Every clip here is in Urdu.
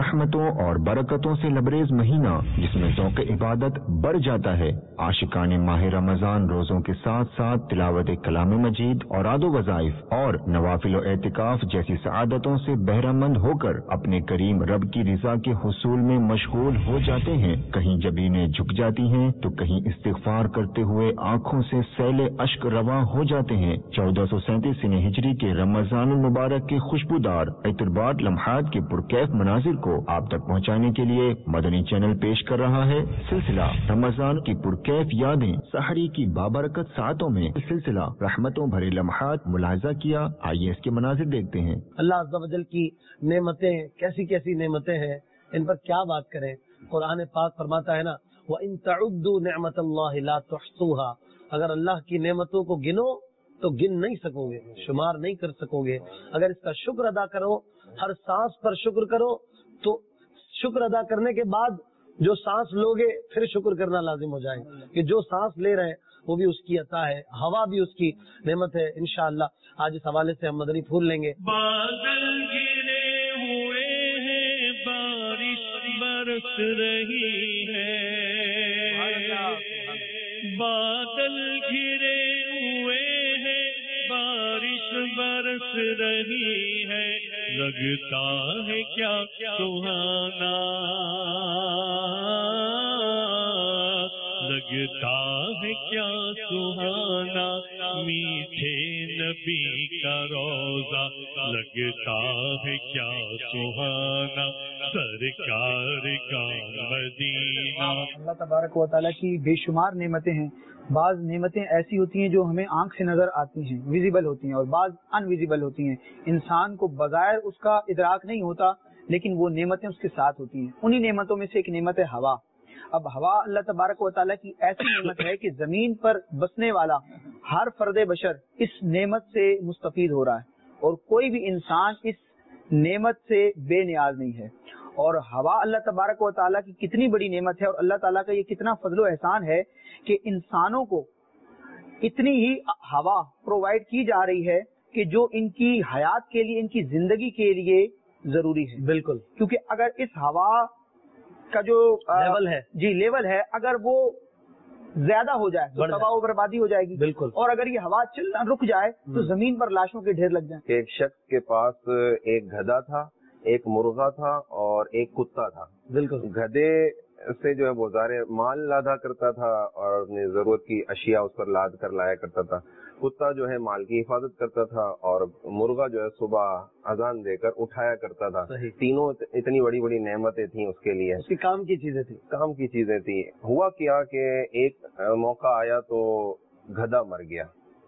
रहमतों और बरकतों से लबरेज महीना जिसमें ज़ौक़ इबादत बढ़ जाता है। आशिकान माह रमजान रोजों के साथ साथ तिलावत कलाम मजीद और आदो वज़ाइफ और नवाफिल और एतिकाफ जैसी सआदतों से बहरामंद होकर अपने करीम रब की रिजा के हुसूल में मशगूल हो जाते हैं। कहीं जबीनें झुक जाती हैं तो कहीं इस्तिग़फ़ार करते हुए आंखों से सैले अश्क रवा हो जाते हैं। 1437 हिजरी के रमजान मुबारक के खुशबूदार इतरबात लम्हात के पुरकैफ मनाजिर को आप तक पहुंचाने के लिए मदनी चैनल पेश कर रहा है सिलसिला रमजान की पुरकैफ यादें। सहरी की बाबरकत सातों में सिलसिला रहमतों भरे लम्हात मुलाहिजा किया। आइए इसके मनाजिर देखते हैं। अल्लाह अज़्ज़ा वजल की नेमतें कैसी कैसी नेमतें हैं, इन पर क्या बात करें। कुरान पाक फरमाता है ना, व इन तउद्दू निअमतल्लाहि ला तुहसूहा, अगर अल्लाह की नेमतों को गिनो तो गिन नहीं सकोगे, शुमार नहीं कर सकोगे। अगर इसका शुक्र अदा करो, हर सांस पर शुक्र करो, तो शुक्र अदा करने के बाद जो सांस लोगे फिर शुक्र करना लाजिम हो जाएगा कि जो सांस ले रहे हैं वो भी उसकी अता है, हवा भी उसकी नेमत है। इंशाअल्लाह आज इस हवाले से हम मदनी फूल लेंगे। बादल घिरे हुए हैं, बारिश बरस रही है, बादल घिरे हुए हैं, बारिश बरस रही है, लगता है क्या सुहाना, लगता है क्या सुहाना, मीठे नबी का रोजा, लगता है क्या सुहाना, सरकार का मदीना। अल्लाह तबारक व तआला की बेशुमार नेमतें हैं। बाज़ नेमतें ऐसी होती हैं जो हमें आंख से नजर आती हैं, विजिबल होती हैं, और बाज़ अनविजिबल होती हैं। इंसान को बगैर उसका इदराक नहीं होता, लेकिन वो नेमतें उसके साथ होती हैं। उन्हीं नेमतों में से एक नेमत है हवा। अब हवा अल्लाह तबारक व तआला की ऐसी नेमत है कि जमीन पर बसने वाला हर फर्द बशर इस नेमत से मुस्तफीद हो रहा है, और कोई भी इंसान इस नेमत से बेनियाज नहीं है। और हवा अल्लाह तबारक व तआला की कितनी बड़ी नेमत है, और अल्लाह ताला का ये कितना फजलो एहसान है कि इंसानों को इतनी ही हवा प्रोवाइड की जा रही है कि जो इनकी हयात के लिए, इनकी जिंदगी के लिए जरूरी है। बिल्कुल, क्योंकि अगर इस हवा का जो लेवल है लेवल है, अगर वो ज्यादा हो जाए तो तबाह व बर्बादी हो जाएगी। बिल्कुल, और अगर ये हवा चलना रुक जाए तो जमीन पर लाशों के ढेर लग जाए। एक शख्स के पास एक गधा था, एक मुर्गा था और एक कुत्ता था। बिल्कुल, गधे से जो है वो ज़ारे माल लादा करता था और अपनी जरूरत की अशिया उस पर लाद कर लाया करता था। कुत्ता जो है माल की हिफाजत करता था, और मुर्गा जो है सुबह अजान देकर उठाया करता था। तीनों इतनी बड़ी बड़ी नेमतें थी उसके लिए, उसकी काम की चीजें थी, काम की चीजें थी। हुआ क्या कि एक मौका आया तो गधा मर गया,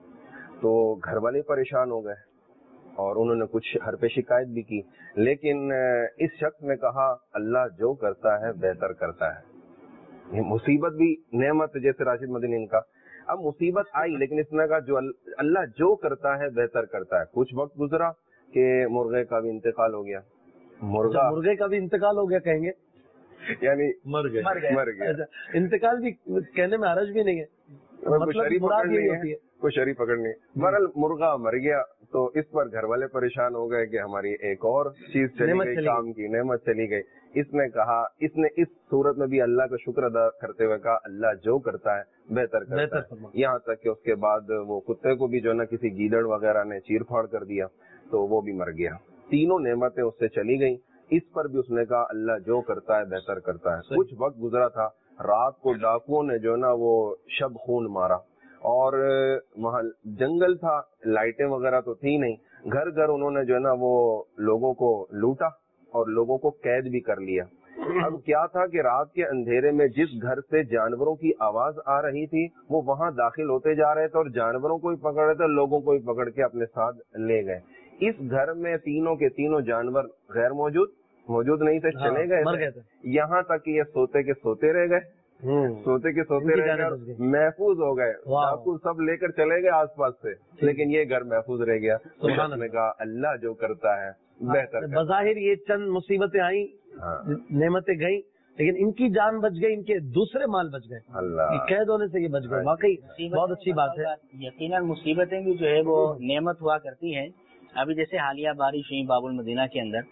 तो घर वाले परेशान हो गए और उन्होंने कुछ हर पे शिकायत भी की। लेकिन इस शख्स ने कहा अल्लाह जो करता है बेहतर करता है। ये मुसीबत भी नेमत, जैसे राशिद मदनी का अब मुसीबत आई, लेकिन इसने कहा जो अल्लाह जो करता है बेहतर करता है। कुछ वक्त गुजरा कि मुर्गे का भी इंतकाल हो गया। मुर्गे का भी इंतकाल हो गया कहेंगे, यानी मर गया। अच्छा, इंतकाल भी कहने में हरज भी नहीं है, मतलब मुराद यही होती है, कोई शरी पकड़नी। बहरहाल मुर्गा मर गया तो इस पर घर वाले परेशान हो गए कि हमारी एक और चीज चली गई, काम की नेमत चली गई। इसने इस सूरत में भी अल्लाह का शुक्र अदा करते हुए कहा अल्लाह जो करता है बेहतर करता है। यहाँ तक कि उसके बाद वो कुत्ते को भी जो ना किसी गीदड़ वगैरह ने चीर फाड़ कर दिया तो वो भी मर गया। तीनों नेमतें उससे चली गई। इस पर भी उसने कहा अल्लाह जो करता है बेहतर करता है। कुछ वक्त गुजरा था, रात को डाकुओं ने जो ना वो शब खून मारा, और वहाँ जंगल था, लाइटें वगैरह तो थी नहीं। घर घर उन्होंने जो है ना वो लोगों को लूटा और लोगों को कैद भी कर लिया। अब क्या था कि रात के अंधेरे में जिस घर से जानवरों की आवाज आ रही थी वो वहां दाखिल होते जा रहे थे और जानवरों को ही पकड़ रहे थे, लोगों को ही पकड़ के अपने साथ ले गए। इस घर में तीनों के तीनों जानवर गैर मौजूद नहीं थे, चले गए। यहाँ तक कि ये सोते के सोते रह गए, सोते के सोते रह गए, महफूज हो गए। डाकू सब लेकर चले गए आसपास से, लेकिन ये घर महफूज रह गया। तो उसने कहा अल्लाह जो करता है बेहतर। बज़ाहिर ये चंद मुसीबतें आई, नेमतें गई, लेकिन इनकी जान बच गई, इनके दूसरे माल बच गए, अल्लाह कैद होने से ये बच गए। वाकई बहुत अच्छी बात है। यकीनन मुसीबतें भी जो है वो नेमत हुआ करती हैं। अभी जैसे हालिया बारिश हुई बाबुल मदीना के अंदर,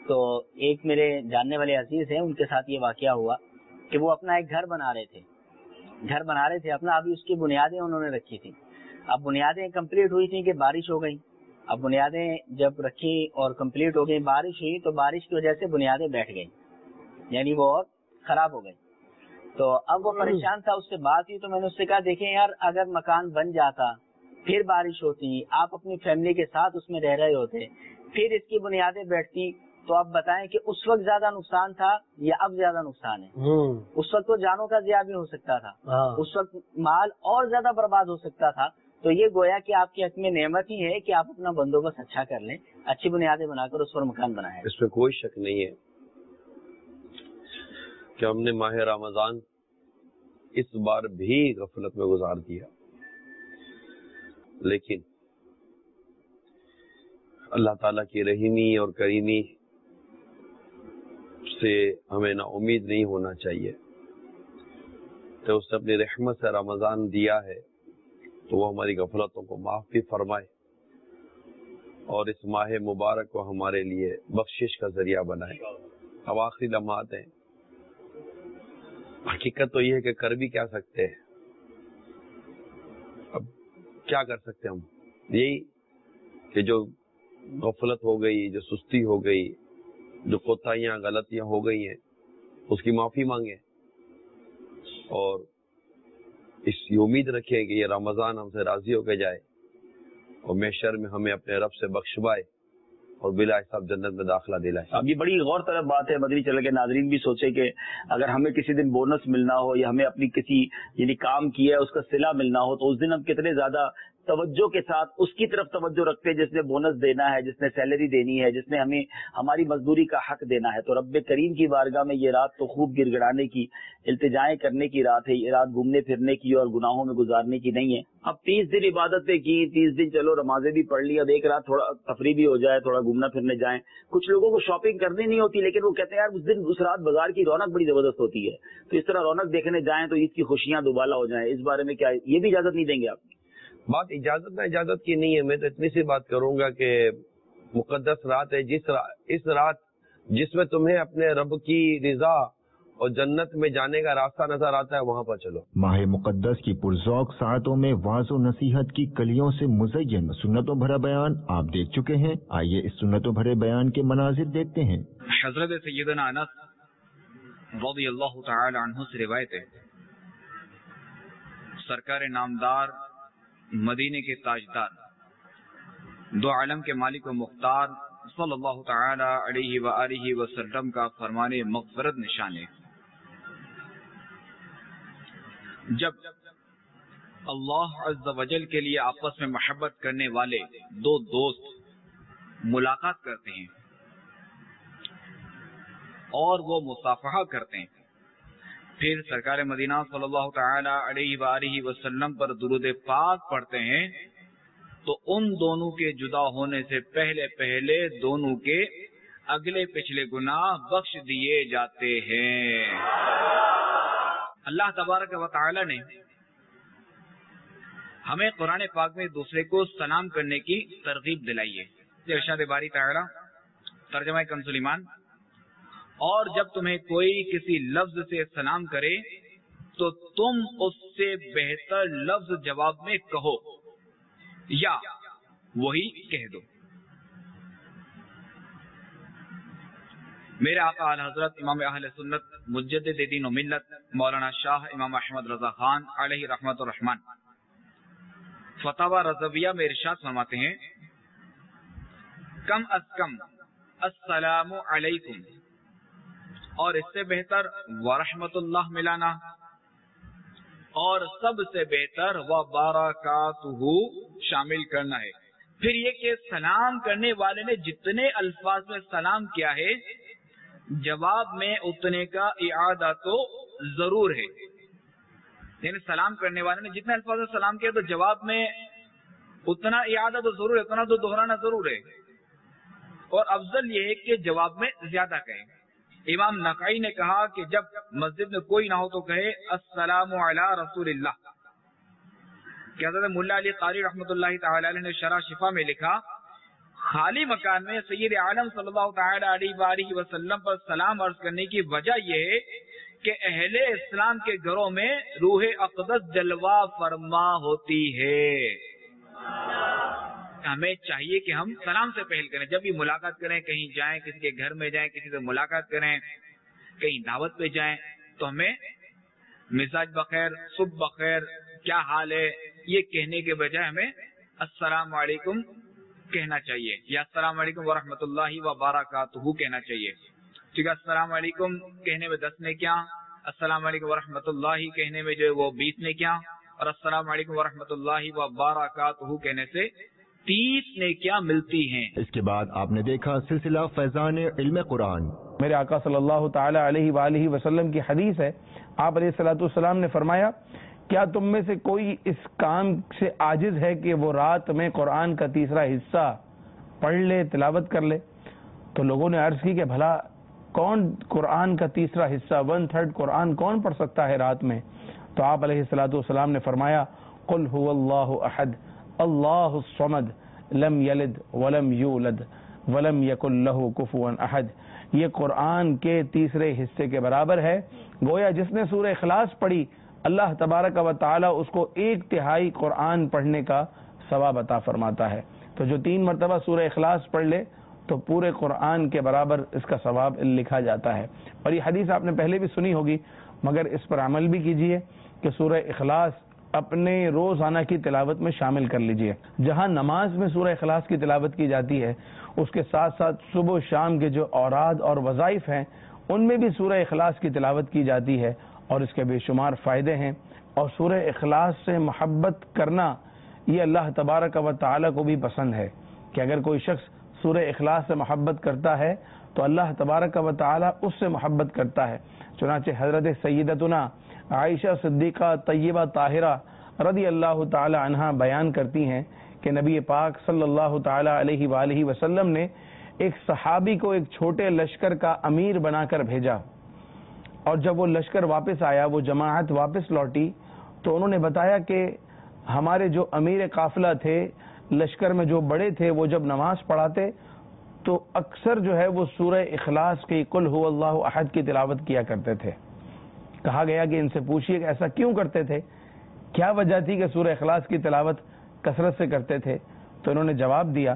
تو ایک میرے جاننے والے عزیز ہیں، ان کے ساتھ یہ واقعہ ہوا کہ وہ اپنا ایک گھر بنا رہے تھے اپنا، ابھی اس کی بنیادیں انہوں نے رکھی تھی. اب بنیادیں کمپلیٹ ہوئی تھیں کہ بارش ہو گئی. اب بنیادیں جب رکھی اور کمپلیٹ ہو گئی، بارش ہوئی تو بارش کی وجہ سے بنیادیں بیٹھ گئی، یعنی وہ اور خراب ہو گئی. تو اب وہ پریشان تھا، اس سے بات ہوئی تو میں نے اس سے کہا دیکھیں یار، اگر مکان بن جاتا پھر بارش ہوتی، آپ اپنی فیملی کے ساتھ اس میں رہ رہے ہوتے، پھر اس کی بنیادیں بیٹھتی، تو آپ بتائیں کہ اس وقت زیادہ نقصان تھا یا اب زیادہ نقصان ہے؟ اس وقت تو جانوں کا ضیاع بھی ہو سکتا تھا، اس وقت مال اور زیادہ برباد ہو سکتا تھا. تو یہ گویا کہ آپ کے حق میں نعمت ہی ہے کہ آپ اپنا بندوبست اچھا کر لیں، اچھی بنیادیں بنا کر اس پر مکان بنائیں. اس میں کوئی شک نہیں ہے کہ ہم نے ماہ رمضان اس بار بھی غفلت میں گزار دیا، لیکن اللہ تعالیٰ کی رحیمی اور کریمی سے ہمیں نا امید نہیں ہونا چاہیے. تو اس نے اپنی رحمت سے رمضان دیا ہے تو وہ ہماری غفلتوں کو معاف بھی فرمائے اور اس ماہ مبارک کو ہمارے لیے بخشش کا ذریعہ بنائے. اب آخری لمحات ہیں، حقیقت تو یہ ہے کہ کر بھی کیا سکتے ہیں. اب کیا کر سکتے ہم؟ یہی کہ جو غفلت ہو گئی، جو سستی ہو گئی، جو کوتاہیاں غلطیاں ہو گئی ہیں، اس کی معافی مانگیں اور اس کی امید رکھیں کہ یہ رمضان ہم سے راضی ہو کے جائے اور محشر میں ہمیں اپنے رب سے بخشوائے اور بلا حساب جنت میں داخلہ دلائے. اب یہ بڑی غور طلب بات ہے، مدنی چینل کے ناظرین بھی سوچے کہ اگر ہمیں کسی دن بونس ملنا ہو یا ہمیں اپنی کسی یعنی کام کیا ہے اس کا صلہ ملنا ہو تو اس دن ہم کتنے زیادہ توجہ کے ساتھ اس کی طرف توجہ رکھتے ہیں جس نے بونس دینا ہے، جس نے سیلری دینی ہے، جس نے ہمیں ہماری مزدوری کا حق دینا ہے. تو رب کریم کی بارگاہ میں یہ رات تو خوب گر گڑانے کی، التجائیں کرنے کی رات ہے، یہ رات گھومنے پھرنے کی اور گناہوں میں گزارنے کی نہیں ہے. اب 30 دن عبادتیں کی، 30 دن چلو نمازیں بھی پڑھ لی، اب ایک رات تھوڑا تفریح بھی ہو جائے، تھوڑا گھومنا پھرنے جائیں. کچھ لوگوں کو شاپنگ کرنی نہیں ہوتی لیکن وہ کہتے ہیں یار اس دن اس رات بازار کی رونق بڑی زبردست ہوتی ہے، تو اس طرح رونق دیکھنے جائیں تو عید کی خوشیاں دوبالا ہو جائیں. اس بارے میں کیا یہ بھی اجازت نہیں دیں گے آپ؟ بات اجازت کی نہیں ہے. میں تو اتنی سی بات کروں گا کہ مقدس رات ہے، اس رات جس میں تمہیں اپنے رب کی رضا اور جنت میں جانے کا راستہ نظر آتا ہے وہاں پر چلو. ماہ مقدس کی پرذوق ساعتوں میں واعظ و نصیحت کی کلیوں سے مزین سنتوں بھرا بیان آپ دیکھ چکے ہیں. آئیے اس سنتوں بھرے بیان کے مناظر دیکھتے ہیں. حضرت سیدنا انس رضی اللہ تعالی عنہ سے روایت ہے، سرکار نامدار مدینے کے تاجدار دو عالم کے مالک و مختار صلی اللہ تعالی علیہ وآلہ وسلم کا فرمان مغفرت نشان ہے. جب اللہ عز و جل کے لیے آپس میں محبت کرنے والے دو دوست ملاقات کرتے ہیں اور وہ مصافحہ کرتے ہیں، پھر سرکار مدینہ صلی اللہ تعالی علیہ وآلہ وسلم پر درود پاک پڑھتے ہیں تو ان دونوں کے جدا ہونے سے پہلے دونوں کے اگلے پچھلے گناہ بخش دیے جاتے ہیں. اللہ تبارک و تعالی نے ہمیں قرآن پاک میں دوسرے کو سلام کرنے کی ترغیب دلائی ہے. ارشاد باری تعالی ترجمہ کنز ایمان، اور جب تمہیں کوئی کسی لفظ سے سلام کرے تو تم اس سے بہتر لفظ جواب میں کہو یا وہی کہہ دو. میرے آقا اعلی حضرت امام اہل سنت مجدد دین و ملت مولانا شاہ امام احمد رضا خان علیہ رحمت الرحمان فتاوی رضویہ میں ارشاد فرماتے ہیں، کم از کم السلام علیکم اور اس سے بہتر ورحمت اللہ ملانا، اور سب سے بہتر وبرکاتہ شامل کرنا ہے. پھر یہ کہ سلام کرنے والے نے جتنے الفاظ میں سلام کیا ہے جواب میں اتنے کا اعادہ تو ضرور ہے. یعنی سلام کرنے والے نے جتنے الفاظ میں سلام کیا تو جواب میں اتنا اعادہ تو ضرور ہے، اتنا تو دہرانا ضرور ہے، اور افضل یہ ہے کہ جواب میں زیادہ کہیں. امام نقعی نے کہا کہ جب مسجد میں کوئی نہ ہو تو کہے السلام علی رسول اللہ. کہ حضرت ملا علی قاری رحمۃ اللہ تعالی علیہ نے شرح شفا میں لکھا، خالی مکان میں سید عالم صلی اللہ تعالی علیہ وآلہ وسلم پر سلام عرض کرنے کی وجہ یہ ہے کہ اہل اسلام کے گھروں میں روح اقدس جلوہ فرما ہوتی ہے. ہمیں چاہیے کہ ہم سلام سے پہل کریں. جب بھی ملاقات کریں، کہیں جائیں، کسی کے گھر میں جائیں، کسی سے ملاقات کریں، کہیں دعوت پہ جائیں، تو ہمیں مزاج بخیر، صبح بخیر، کیا حال ہے، یہ کہنے کے بجائے ہمیں السلام علیکم کہنا چاہیے، یا السلام علیکم ورحمۃ اللہ وبرکاتہ کہنا چاہیے. ٹھیک ہے، السلام علیکم کہنے میں 10 نے کیا، السلام علیکم ورحمۃ اللہ کہنے میں جو ہے وہ 20 نے کیا، اور السلام علیکم ورحمۃ اللہ وبرکاتہ کہنے سے 30 نے کیا ملتی ہیں. اس کے بعد آپ نے دیکھا سلسلہ فیضان علم قرآن. میرے آقا صلی اللہ تعالی علیہ وآلہ وسلم کی حدیث ہے، آپ علیہ الصلوۃ والسلام نے فرمایا، کیا تم میں سے کوئی اس کام سے عاجز ہے کہ وہ رات میں قرآن کا تیسرا حصہ پڑھ لے، تلاوت کر لے؟ تو لوگوں نے عرض کی کہ بھلا کون قرآن کا تیسرا حصہ 1/3 قرآن کون پڑھ سکتا ہے رات میں؟ تو آپ علیہ الصلوۃ والسلام نے فرمایا، قل هو اللہ احد اللہ الصمد لم یلد ولم یولد ولم یکن لہ کفوا احد. یہ قرآن کے تیسرے حصے کے برابر ہے. گویا جس نے سورہ اخلاص پڑھی، اللہ تبارک و تعالی اس کو 1/3 قرآن پڑھنے کا ثواب عطا فرماتا ہے. تو جو 3 مرتبہ سورہ اخلاص پڑھ لے تو پورے قرآن کے برابر اس کا ثواب لکھا جاتا ہے. اور یہ حدیث آپ نے پہلے بھی سنی ہوگی، مگر اس پر عمل بھی کیجئے کہ سورہ اخلاص اپنے روزانہ کی تلاوت میں شامل کر لیجئے. جہاں نماز میں سورہ اخلاص کی تلاوت کی جاتی ہے، اس کے ساتھ ساتھ صبح و شام کے جو اوراد اور وظائف ہیں ان میں بھی سورہ اخلاص کی تلاوت کی جاتی ہے، اور اس کے بے شمار فائدے ہیں. اور سورہ اخلاص سے محبت کرنا یہ اللہ تبارک و تعالی کو بھی پسند ہے کہ اگر کوئی شخص سورہ اخلاص سے محبت کرتا ہے تو اللہ تبارک و تعالی اس سے محبت کرتا ہے. چنانچہ حضرت سیدتنا عائشہ صدیقہ طیبہ طاہرہ رضی اللہ تعالی عنہا بیان کرتی ہیں کہ نبی پاک صلی اللہ تعالی علیہ وآلہ وسلم نے ایک صحابی کو ایک چھوٹے لشکر کا امیر بنا کر بھیجا، اور جب وہ لشکر واپس آیا، وہ جماعت واپس لوٹی، تو انہوں نے بتایا کہ ہمارے جو امیر قافلہ تھے، لشکر میں جو بڑے تھے، وہ جب نماز پڑھاتے تو اکثر جو ہے وہ سورہ اخلاص کی قل هو اللہ احد کی تلاوت کیا کرتے تھے. کہا گیا کہ ان سے پوچھیے کہ ایسا کیوں کرتے تھے، کیا وجہ تھی کہ سورہ اخلاص کی تلاوت کثرت سے کرتے تھے؟ تو انہوں نے جواب دیا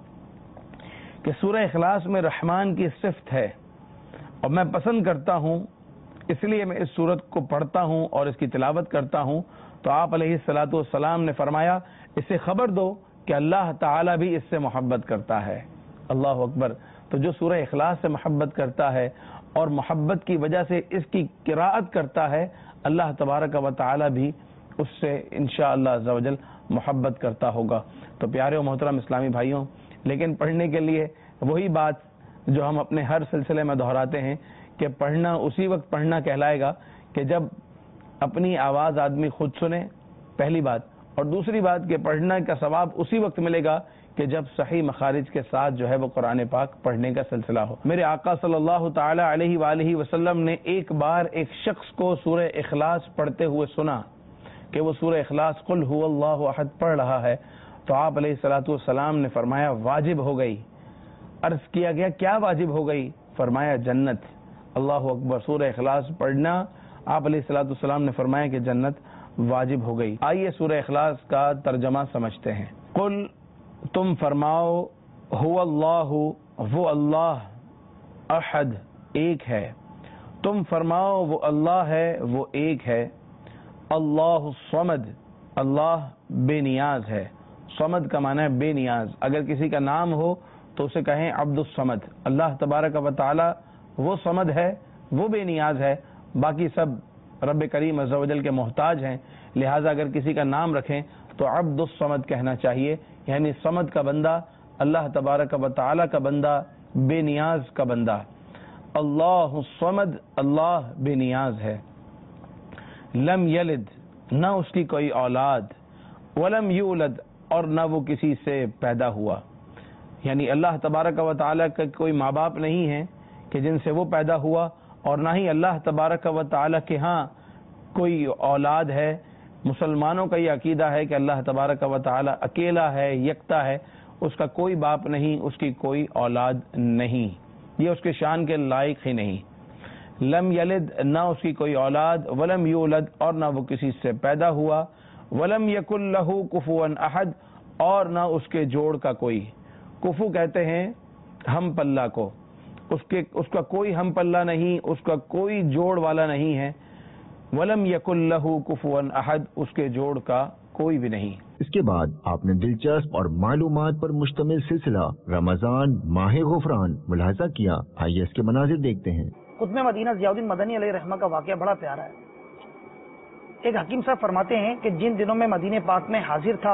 کہ سورہ اخلاص میں رحمان کی صفت ہے، اور میں پسند کرتا ہوں، اس لیے میں اس سورت کو پڑھتا ہوں اور اس کی تلاوت کرتا ہوں. تو آپ علیہ الصلوۃ والسلام نے فرمایا، اسے خبر دو کہ اللہ تعالی بھی اس سے محبت کرتا ہے. اللہ اکبر. تو جو سورہ اخلاص سے محبت کرتا ہے اور محبت کی وجہ سے اس کی قراءت کرتا ہے، اللہ تبارک و تعالی بھی اس سے انشاءاللہ عز و جل محبت کرتا ہوگا. تو پیارے و محترم اسلامی بھائیوں، لیکن پڑھنے کے لیے وہی بات جو ہم اپنے ہر سلسلے میں دہراتے ہیں کہ پڑھنا اسی وقت پڑھنا کہلائے گا کہ جب اپنی آواز آدمی خود سنے، پہلی بات، اور دوسری بات کہ پڑھنے کا ثواب اسی وقت ملے گا کہ جب صحیح مخارج کے ساتھ جو ہے وہ قرآن پاک پڑھنے کا سلسلہ ہو. میرے آقا صلی اللہ تعالی علیہ وآلہ وسلم نے ایک بار ایک شخص کو سورہ اخلاص پڑھتے ہوئے سنا کہ وہ سورہ اخلاص قل هو اللہ احد پڑھ رہا ہے، تو آپ علیہ الصلوۃ والسلام نے فرمایا واجب ہو گئی. عرض کیا گیا کیا واجب ہو گئی؟ فرمایا جنت. اللہ اکبر. سورہ اخلاص پڑھنا، آپ علیہ الصلوۃ والسلام نے فرمایا کہ جنت واجب ہو گئی. آئیے سورہ اخلاص کا ترجمہ سمجھتے ہیں. قل، تم فرماؤ، هو اللہ، وہ اللہ، احد، ایک ہے. تم فرماؤ وہ اللہ ہے، وہ ایک ہے. اللہ الصمد، اللہ بے نیاز ہے. صمد کا معنی ہے بے نیاز. اگر کسی کا نام ہو تو اسے کہیں عبد الصمد. اللہ تبارک و تعالی وہ صمد ہے، وہ بے نیاز ہے، باقی سب رب کریم عز و جل کے محتاج ہیں. لہٰذا اگر کسی کا نام رکھیں تو عبد الصمد کہنا چاہیے، یعنی صمد کا بندہ، اللہ تبارک و تعالی کا بندہ، بے نیاز کا بندہ. اللہ الصمد، اللہ بے نیاز ہے. لم یلد، نہ اس کی کوئی اولاد، ولم یولد، اور نہ وہ کسی سے پیدا ہوا. یعنی اللہ تبارک و تعالی کا کوئی ماں باپ نہیں ہے کہ جن سے وہ پیدا ہوا، اور نہ ہی اللہ تبارک و تعالی کے ہاں کوئی اولاد ہے. مسلمانوں کا یہ عقیدہ ہے کہ اللہ تبارک و تعالی اکیلا ہے، یکتا ہے، اس کا کوئی باپ نہیں، اس کی کوئی اولاد نہیں، یہ اس کے شان کے لائق ہی نہیں۔ لم یلد، نہ اس کی کوئی اولاد، ولم یولد، اور نہ وہ کسی سے پیدا ہوا، ولم یکن لہ کفوا احد، اور نہ اس کے جوڑ کا کوئی۔ کفو کہتے ہیں ہم پلہ کو، اس کا کوئی ہم پلہ نہیں، اس کا کوئی جوڑ والا نہیں ہے۔ ولم یکن لہ کفوا احد، اس کے جوڑ کا کوئی بھی نہیں۔ اس کے بعد آپ نے دلچسپ اور معلومات پر مشتمل سلسلہ رمضان ماہ غفران ملاحظہ کیا۔ آئیے اس کے مناظر دیکھتے ہیں۔ قطب مدینہ ضیاء الدین مدنی علیہ رحمہ کا واقعہ بڑا پیارا ہے۔ ایک حکیم صاحب فرماتے ہیں کہ جن دنوں میں مدینہ پاک میں حاضر تھا،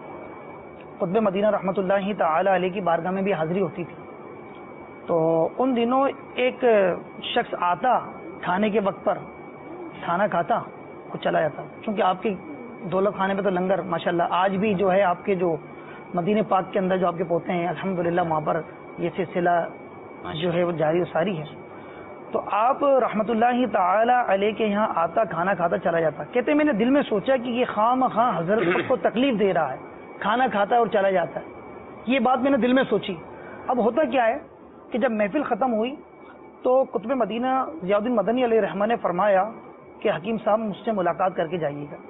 قطب مدینہ رحمۃ اللہ تعالی علیہ کی بارگاہ میں بھی حاضری ہوتی تھی، تو ان دنوں ایک شخص آتا کھانے کے وقت پر، کھانا کھاتا اور چلا جاتا، چونکہ آپ کے دولت خانے پہ تو لنگر ماشاءاللہ آج بھی جو ہے آپ کے جو مدینہ پاک کے اندر جو آپ کے پوتے ہیں الحمدللہ وہاں پر یہ سلسلہ جو ہے وہ جاری و ساری ہے۔ تو آپ رحمت اللہ تعالی علیہ کے یہاں آتا، کھانا کھاتا چلا جاتا۔ کہتے میں نے دل میں سوچا کہ یہ خواہ مخواہ حضرت کو تکلیف دے رہا ہے، کھانا کھاتا ہے اور چلا جاتا ہے، یہ بات میں نے دل میں سوچی۔ اب ہوتا کیا ہے کہ جب محفل ختم ہوئی تو قطب مدینہ ضیاء الدین مدنی علیہ رحمہ نے فرمایا کہ حکیم صاحب مجھ سے ملاقات کر کے جائیے گا۔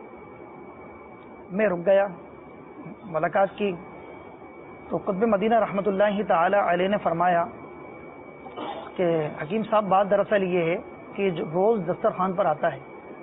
میں رک گیا، ملاقات کی تو قطب مدینہ رحمت اللہ تعالی علیہ نے فرمایا کہ حکیم صاحب بات دراصل یہ ہے کہ جو روز دسترخوان پر آتا ہے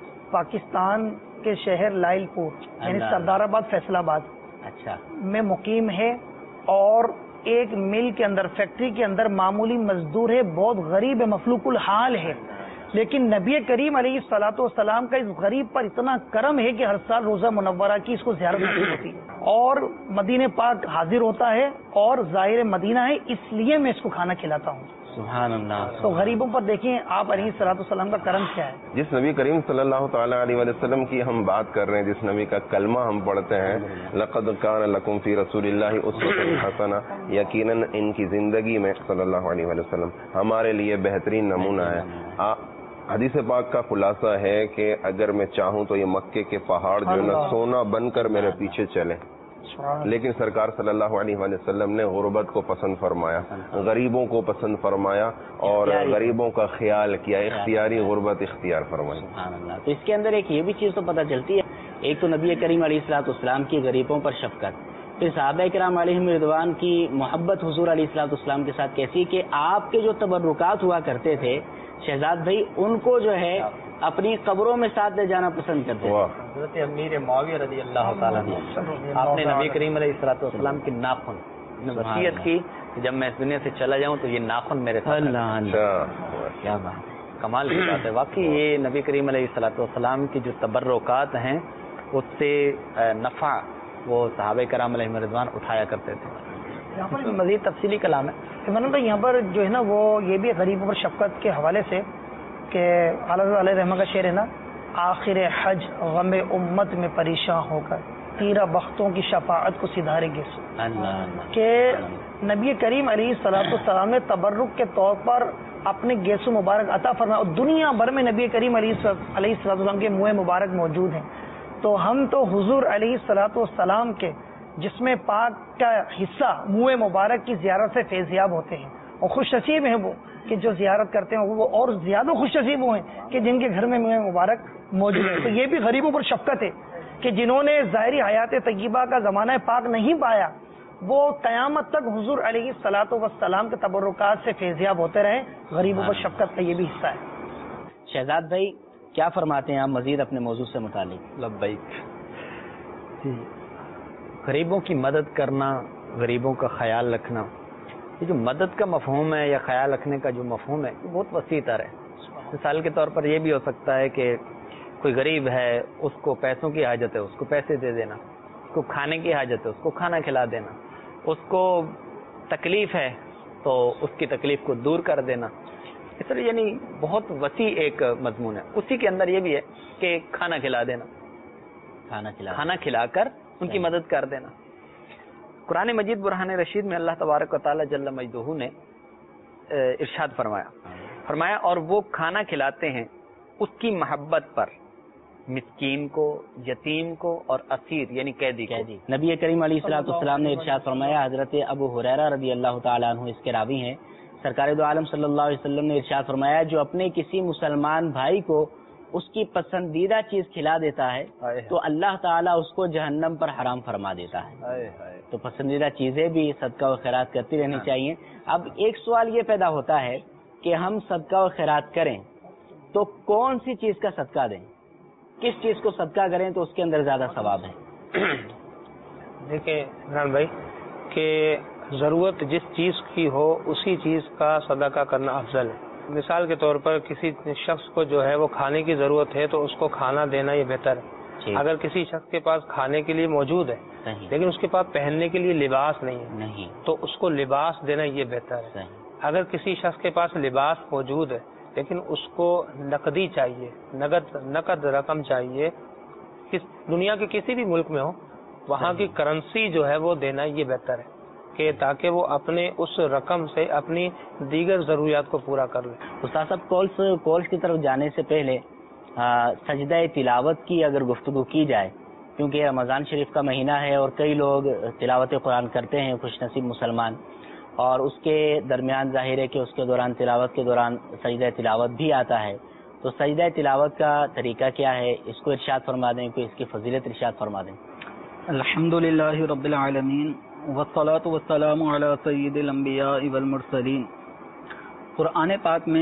پاکستان کے شہر لائل پور یعنی سردار آباد فیصل آباد میں مقیم ہے، اور ایک مل کے اندر فیکٹری کے اندر معمولی مزدور ہے، بہت غریب ہے، مفلوق الحال ہے، لیکن نبی کریم علیہ الصلوۃ والسلام کا اس غریب پر اتنا کرم ہے کہ ہر سال روزہ منورہ کی اس کو زیارت حاصل ہوتی ہے اور مدینہ پاک حاضر ہوتا ہے اور ظاہر مدینہ ہے، اس لیے میں اس کو کھانا کھلاتا ہوں۔ سبحان اللہ۔ تو غریبوں پر دیکھیں آپ علیہ الصلوۃ والسلام کا کرم کیا ہے۔ جس نبی کریم صلی اللہ تعالی علیہ وسلم کی ہم بات کر رہے ہیں، جس نبی کا کلمہ ہم پڑھتے ہیں لقد کان لکم فی رسول اللہ اسوۃ حسنہ، یقیناً ان کی زندگی میں صلی اللہ علیہ وسلم ہمارے لیے بہترین نمونہ ہے۔ حدیث پاک کا خلاصہ ہے کہ اگر میں چاہوں تو یہ مکے کے پہاڑ جو ہے نا سونا بن کر میرے پیچھے چلے، لیکن سرکار صلی اللہ علیہ وسلم نے غربت کو پسند فرمایا، غریبوں کو پسند فرمایا اور غریبوں کا خیال کیا، اختیاری غربت اختیار فرمائی۔ سبحان اللہ۔ تو اس کے اندر ایک یہ بھی چیز تو پتہ چلتی ہے، ایک تو نبی کریم علیہ الصلوۃ والسلام کی غریبوں پر شفقت، پھر صحابہ کرام علیہم رضوان کی محبت حضور علیہ الصلوۃ والسلام کے ساتھ کیسی کہ آپ کے جو تبرکات ہوا کرتے تھے شہزاد بھائی ان کو جو ہے اپنی قبروں میں ساتھ لے جانا پسند کرتے ہیں۔ حضرت امیر معاویہ رضی اللہ تعالیٰ آپ نے نبی کریم علیہ الصلوۃ والسلام کے ناخن وصیت کی کہ جب میں اس دنیا سے چلا جاؤں تو یہ ناخن میرے ساتھ۔ کیا بات، کمال کی بات ہے واقعی۔ یہ نبی کریم علیہ الصلوۃ والسلام کی جو تبرکات ہیں اس سے نفع وہ صحابہ کرام علیہ رضوان اٹھایا کرتے تھے۔ یہاں پر مزید تفصیلی کلام ہے کہ میں نے یہاں پر جو ہے نا وہ یہ بھی غریبوں پر شفقت کے حوالے سے کہ اعلیٰ علیہ رحمہ کا شعر ہے نا، آخر حج غم امت میں پریشان ہو کر تیرہ بختوں کی شفاعت کو سدھارے گے، کہ نبی کریم علیہ الصلوۃ والسلام نے تبرک کے طور پر اپنے گیس و مبارک عطا فرمایا اور دنیا بھر میں نبی کریم علیہ الصلوۃ والسلام کے منہ مبارک موجود ہیں، تو ہم تو حضور علیہ الصلوۃ والسلام کے جسم پاک کا حصہ منہ مبارک کی زیارت سے فیضیاب ہوتے ہیں، اور خوش نصیب ہیں وہ کہ جو زیارت کرتے ہیں، وہ اور زیادہ خوش نصیب ہوئے ہیں کہ جن کے گھر میں منہ مبارک موجود ہے۔ تو یہ بھی غریبوں پر شفقت ہے کہ جنہوں نے ظاہری حیات طیبہ کا زمانہ پاک نہیں پایا وہ قیامت تک حضور علیہ الصلوۃ والسلام کے تبرکات سے فیضیاب ہوتے رہیں، غریبوں پر شفقت کا یہ بھی حصہ ہے۔ شہزاد بھائی کیا فرماتے ہیں آپ مزید اپنے موضوع سے متعلق؟ لبیک جی، غریبوں کی مدد کرنا، غریبوں کا خیال رکھنا، یہ جو مدد کا مفہوم ہے یا خیال رکھنے کا جو مفہوم ہے یہ بہت وسیع تر ہے۔ مثال کے طور پر یہ بھی ہو سکتا ہے کہ کوئی غریب ہے، اس کو پیسوں کی حاجت ہے، اس کو پیسے دے دینا، اس کو کھانے کی حاجت ہے، اس کو کھانا کھلا دینا، اس کو تکلیف ہے تو اس کی تکلیف کو دور کر دینا، اس طرح یعنی بہت وسیع ایک مضمون ہے۔ اسی کے اندر یہ بھی ہے کہ کھانا کھلا دینا، کھانا کھلا کر ان کی مدد کر دینا۔ قرآن مجید برہان رشید میں اللہ تبارک و تعالی جل مجدہ نے ارشاد فرمایا اور وہ کھانا کھلاتے ہیں اس کی محبت پر مسکین کو، یتیم کو اور اسیر یعنی قیدی کو. نبی کریم علیہ الصلوۃ والسلام نے ارشاد فرمایا، حضرت ابو ہریرہ رضی اللہ تعالیٰ عنہ اس کے راوی ہیں، سرکار دو عالم صلی اللہ علیہ وسلم نے ارشاد فرمایا، جو اپنے کسی مسلمان بھائی کو اس کی پسندیدہ چیز کھلا دیتا ہے تو اللہ تعالیٰ اس کو جہنم پر حرام فرما دیتا ہے. تو پسندیدہ چیزیں بھی صدقہ و خیرات کرتی رہنی چاہیے. اب ایک سوال یہ پیدا ہوتا ہے کہ ہم صدقہ و خیرات کریں تو کون سی چیز کا صدقہ دیں، کس چیز کو صدقہ کریں تو اس کے اندر زیادہ ثواب ہے؟ دیکھیں عمران بھائی کہ ضرورت جس چیز کی ہو اسی چیز کا صدقہ کرنا افضل ہے. مثال کے طور پر کسی شخص کو جو ہے وہ کھانے کی ضرورت ہے تو اس کو کھانا دینا یہ بہتر ہے. اگر کسی شخص کے پاس کھانے کے لیے موجود ہے لیکن اس کے پاس پہننے کے لیے لباس نہیں ہے تو اس کو لباس دینا یہ بہتر ہے. اگر کسی شخص کے پاس لباس موجود ہے لیکن اس کو نقدی چاہیے، نقد رقم چاہیے، دنیا کے کسی بھی ملک میں ہو وہاں کی کرنسی جو ہے وہ دینا یہ بہتر ہے کہ تاکہ وہ اپنے اس رقم سے اپنی دیگر ضروریات کو پورا کر لے. استاد صاحب کالس کی طرف جانے سے پہلے سجدہ تلاوت کی اگر گفتگو کی جائے، کیونکہ رمضان شریف کا مہینہ ہے اور کئی لوگ تلاوت قرآن کرتے ہیں، خوش نصیب مسلمان، اور اس کے درمیان ظاہر ہے کہ اس کے دوران تلاوت کے دوران سجدہ تلاوت بھی آتا ہے، تو سجدہ تلاوت کا طریقہ کیا ہے، اس کو ارشاد فرما دیں، کوئی اس کی فضیلت ارشاد فرما دیں. الحمدللہ رب العالمین والصلاة والسلام علی سید الانبیاء والمرسلین. قرآن پاک میں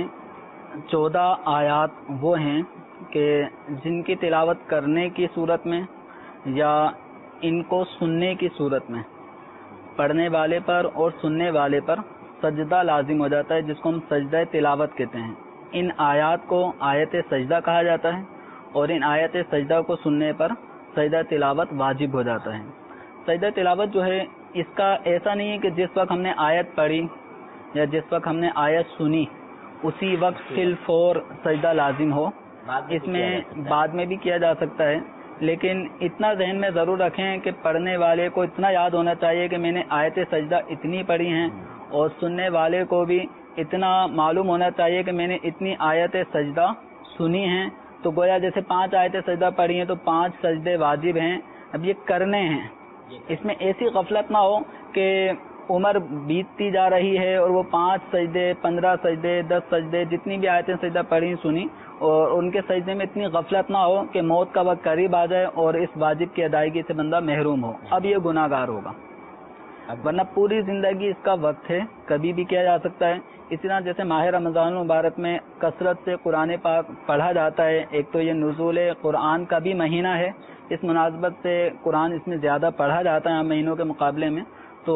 14 آیات وہ ہیں کہ جن کی تلاوت کرنے کی صورت میں یا ان کو سننے کی صورت میں پڑھنے والے پر اور سننے والے پر سجدہ لازم ہو جاتا ہے، جس کو ہم سجدہ تلاوت کہتے ہیں. ان آیات کو آیت سجدہ کہا جاتا ہے اور ان آیت سجدہ کو سننے پر سجدہ تلاوت واجب ہو جاتا ہے. سجدہ تلاوت جو ہے اس کا ایسا نہیں ہے کہ جس وقت ہم نے آیت پڑھی یا جس وقت ہم نے آیت سنی اسی وقت فی الفور سجدہ لازم ہو. اس میں بعد میں بھی کیا جا سکتا ہے، لیکن اتنا ذہن میں ضرور رکھیں کہ پڑھنے والے کو اتنا یاد ہونا چاہیے کہ میں نے آیت سجدہ اتنی پڑھی ہیں، اور سننے والے کو بھی اتنا معلوم ہونا چاہیے کہ میں نے اتنی آیت سجدہ سنی ہیں. تو گویا جیسے 5 آیت سجدہ پڑھی ہیں تو 5 سجدے واجب ہیں، اب یہ کرنے ہیں. اس میں ایسی غفلت نہ ہو کہ عمر بیتتی جا رہی ہے اور وہ 5 سجدے 15 سجدے 10 سجدے جتنی بھی آیتیں سجدہ پڑھی سنی اور ان کے سجدے میں اتنی غفلت نہ ہو کہ موت کا وقت قریب آ جائے اور اس واجب کی ادائیگی سے بندہ محروم ہو. اب یہ گناہ گار ہوگا، ورنہ پوری زندگی اس کا وقت ہے، کبھی بھی کیا جا سکتا ہے. اسی طرح جیسے ماہ رمضان المبارک میں کثرت سے قرآن پاک پڑھا جاتا ہے، ایک تو یہ نزول قرآن کا بھی مہینہ ہے، اس مناسبت سے قرآن اس میں زیادہ پڑھا جاتا ہے عام مہینوں کے مقابلے میں. تو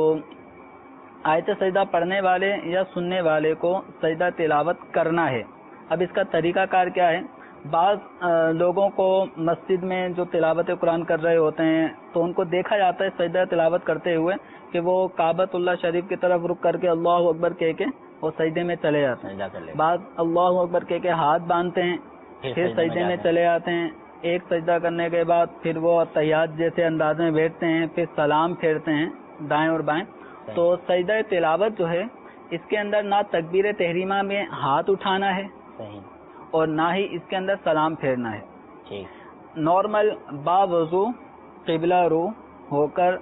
آیت سجدہ پڑھنے والے یا سننے والے کو سجدہ تلاوت کرنا ہے. اب اس کا طریقہ کار کیا ہے؟ بعض لوگوں کو مسجد میں جو تلاوت قرآن کر رہے ہوتے ہیں تو ان کو دیکھا جاتا ہے سجدہ تلاوت کرتے ہوئے کہ وہ کعبۃ اللہ شریف کی طرف رک کر کے اللہ اکبر کہہ کے وہ سجدے میں چلے جاتے ہیں. بعض اللہ اکبر کہہ کے ہاتھ باندھتے ہیں پھر سجدے میں چلے جاتے ہیں. ایک سجدہ کرنے کے بعد پھر وہ تحیات جیسے انداز میں بیٹھتے ہیں، پھر سلام پھیرتے ہیں دائیں اور بائیں. تو سجدہ تلاوت جو ہے اس کے اندر نہ تکبیر تحریمہ میں ہاتھ اٹھانا ہے اور نہ ہی اس کے اندر سلام پھیرنا ہے. نارمل باوضو قبلہ رو ہو کر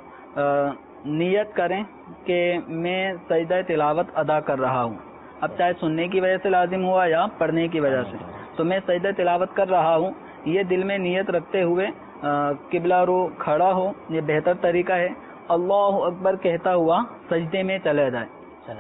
نیت کریں کہ میں سجدہ تلاوت ادا کر رہا ہوں. اب چاہے سننے کی وجہ سے لازم ہوا یا پڑھنے کی وجہ سے، تو میں سجدہ تلاوت کر رہا ہوں، یہ دل میں نیت رکھتے ہوئے قبلہ رو کھڑا ہو، یہ بہتر طریقہ ہے. اللہ اکبر کہتا ہوا سجدے میں چلا جائے.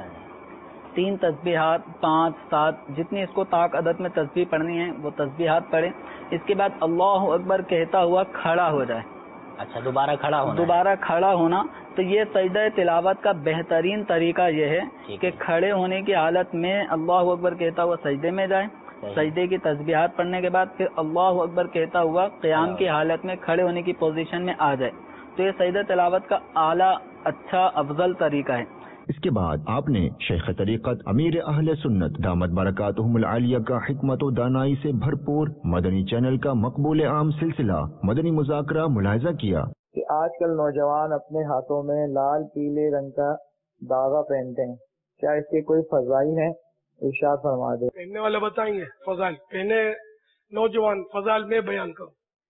3 تسبیحات 5 7 جتنی اس کو طاق عدد میں تسبیح پڑھنی ہے وہ تسبیحات پڑھے. اس کے بعد اللہ اکبر کہتا ہوا کھڑا ہو جائے. اچھا، دوبارہ کھڑا ہونا. تو یہ سجدہ تلاوت کا بہترین طریقہ یہ ہے کہ کھڑے ہونے کی حالت میں اللہ اکبر کہتا ہوا سجدے میں جائے. سجدے کی تسبیحات پڑھنے کے بعد پھر اللہ اکبر کہتا ہوا قیام کی حالت میں کھڑے ہونے کی پوزیشن میں آ جائے. تو یہ سجدہ تلاوت کا اعلیٰ اچھا افضل طریقہ ہے. اس کے بعد آپ نے شیخ طریقت امیر اہل سنت دامت برکاتہم العالیہ کا حکمت و دانائی سے بھرپور مدنی چینل کا مقبول عام سلسلہ مدنی مذاکرہ ملاحظہ کیا کہ آج کل نوجوان اپنے ہاتھوں میں لال پیلے رنگ کا داغا پہنتے ہیں، کیا اس کے کوئی فضائل ہیں؟ ارشاد فرما دے. پہننے والے بتائیں گے فضائل، پہنے نوجوان فضائل میں بیان کروں.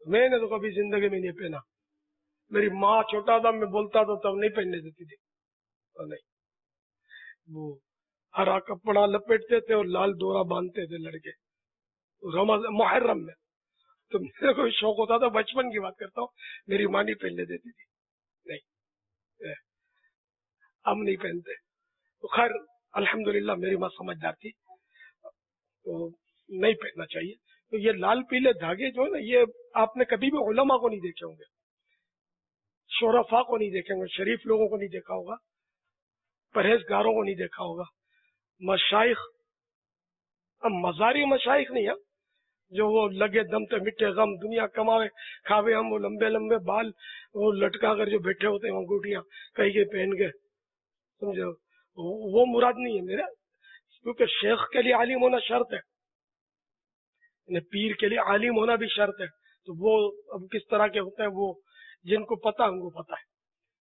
میں نے تو کبھی زندگی میں نہیں پہنا. میری ماں چھوٹا تھا میں بولتا تھا تب نہیں پہننے دیتی تھی. نہیں, وہ ہرا کپڑا لپیٹتے تھے اور لال ڈورا باندھتے تھے لڑکے رمضان محرم میں. تو میرے کو شوق ہوتا تھا, بچپن کی بات کرتا ہوں, میری ماں نہیں پہننے دیتی تھی. نہیں, ہم نہیں پہنتے. تو خیر الحمدللہ میری ماں سمجھدار تھی تو نہیں پہننا چاہیے. تو یہ لال پیلے دھاگے جو ہے نا, یہ آپ نے کبھی بھی علماء کو نہیں دیکھے ہوں گے, شرفاء کو نہیں دیکھیں گے, شریف لوگوں کو نہیں دیکھا ہوگا, پرہیزگاروں کو نہیں دیکھا ہوگا. مشائخ, مزاری مشائخ نہیں ہے جو وہ لگے دم تے مٹھے غم, دنیا کماوے کھاوے ہم, وہ لمبے لمبے بال وہ لٹکا کر جو بیٹھے ہوتے ہیں انگوٹیاں کہیں کے پہن کے, سمجھو, وہ مراد نہیں ہے میرا. کیونکہ شیخ کے لیے عالم ہونا شرط ہے, پیر کے لیے عالم ہونا بھی شرط ہے. تو وہ اب کس طرح کے ہوتے ہیں وہ جن کو پتا ان کو پتا ہے.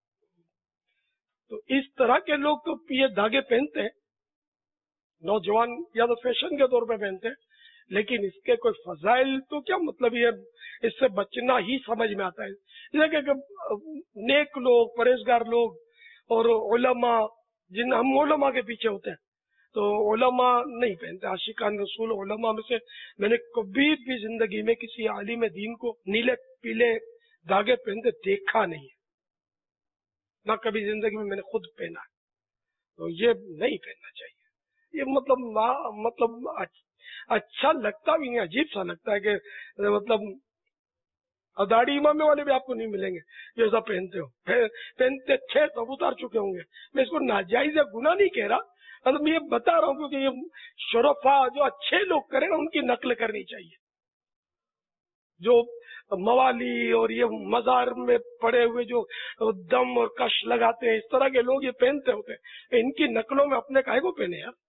تو اس طرح کے لوگ تو یہ دھاگے پہنتے ہیں, نوجوان یا تو فیشن کے طور پہ پہنتے ہیں, لیکن اس کے کوئی فضائل تو کیا مطلب یہ, اس سے بچنا ہی سمجھ میں آتا ہے. جیسے کہ نیک لوگ, پرہیزگار لوگ اور علماء, جن ہم علماء کے پیچھے ہوتے ہیں, تو علماء نہیں پہنتے. عاشقان رسول علماء میں سے میں نے کبھی بھی زندگی میں کسی عالم دین کو نیلے پیلے دھاگے پہنتے دیکھا نہیں ہے, نہ کبھی زندگی میں نے خود پہنا ہے. تو یہ نہیں پہننا چاہیے. یہ مطلب اچھا لگتا بھی نہیں, عجیب سا لگتا ہے کہ مطلب داڑھی امامے والے بھی آپ کو نہیں ملیں گے جو ایسا پہنتے ہو. پہنتے تھے تب اتار چکے ہوں گے. میں اس کو ناجائز یا گناہ نہیں کہہ رہا, مطلب یہ بتا رہا ہوں کیونکہ یہ شرفا جو اچھے لوگ کریں نا ان کی نقل کرنی چاہیے. جو موالی اور یہ مزار میں پڑے ہوئے جو دم اور کش لگاتے ہیں, اس طرح کے لوگ یہ پہنتے ہوتے ہیں, ان کی نقلوں میں اپنے کاہے کو پہنے یار.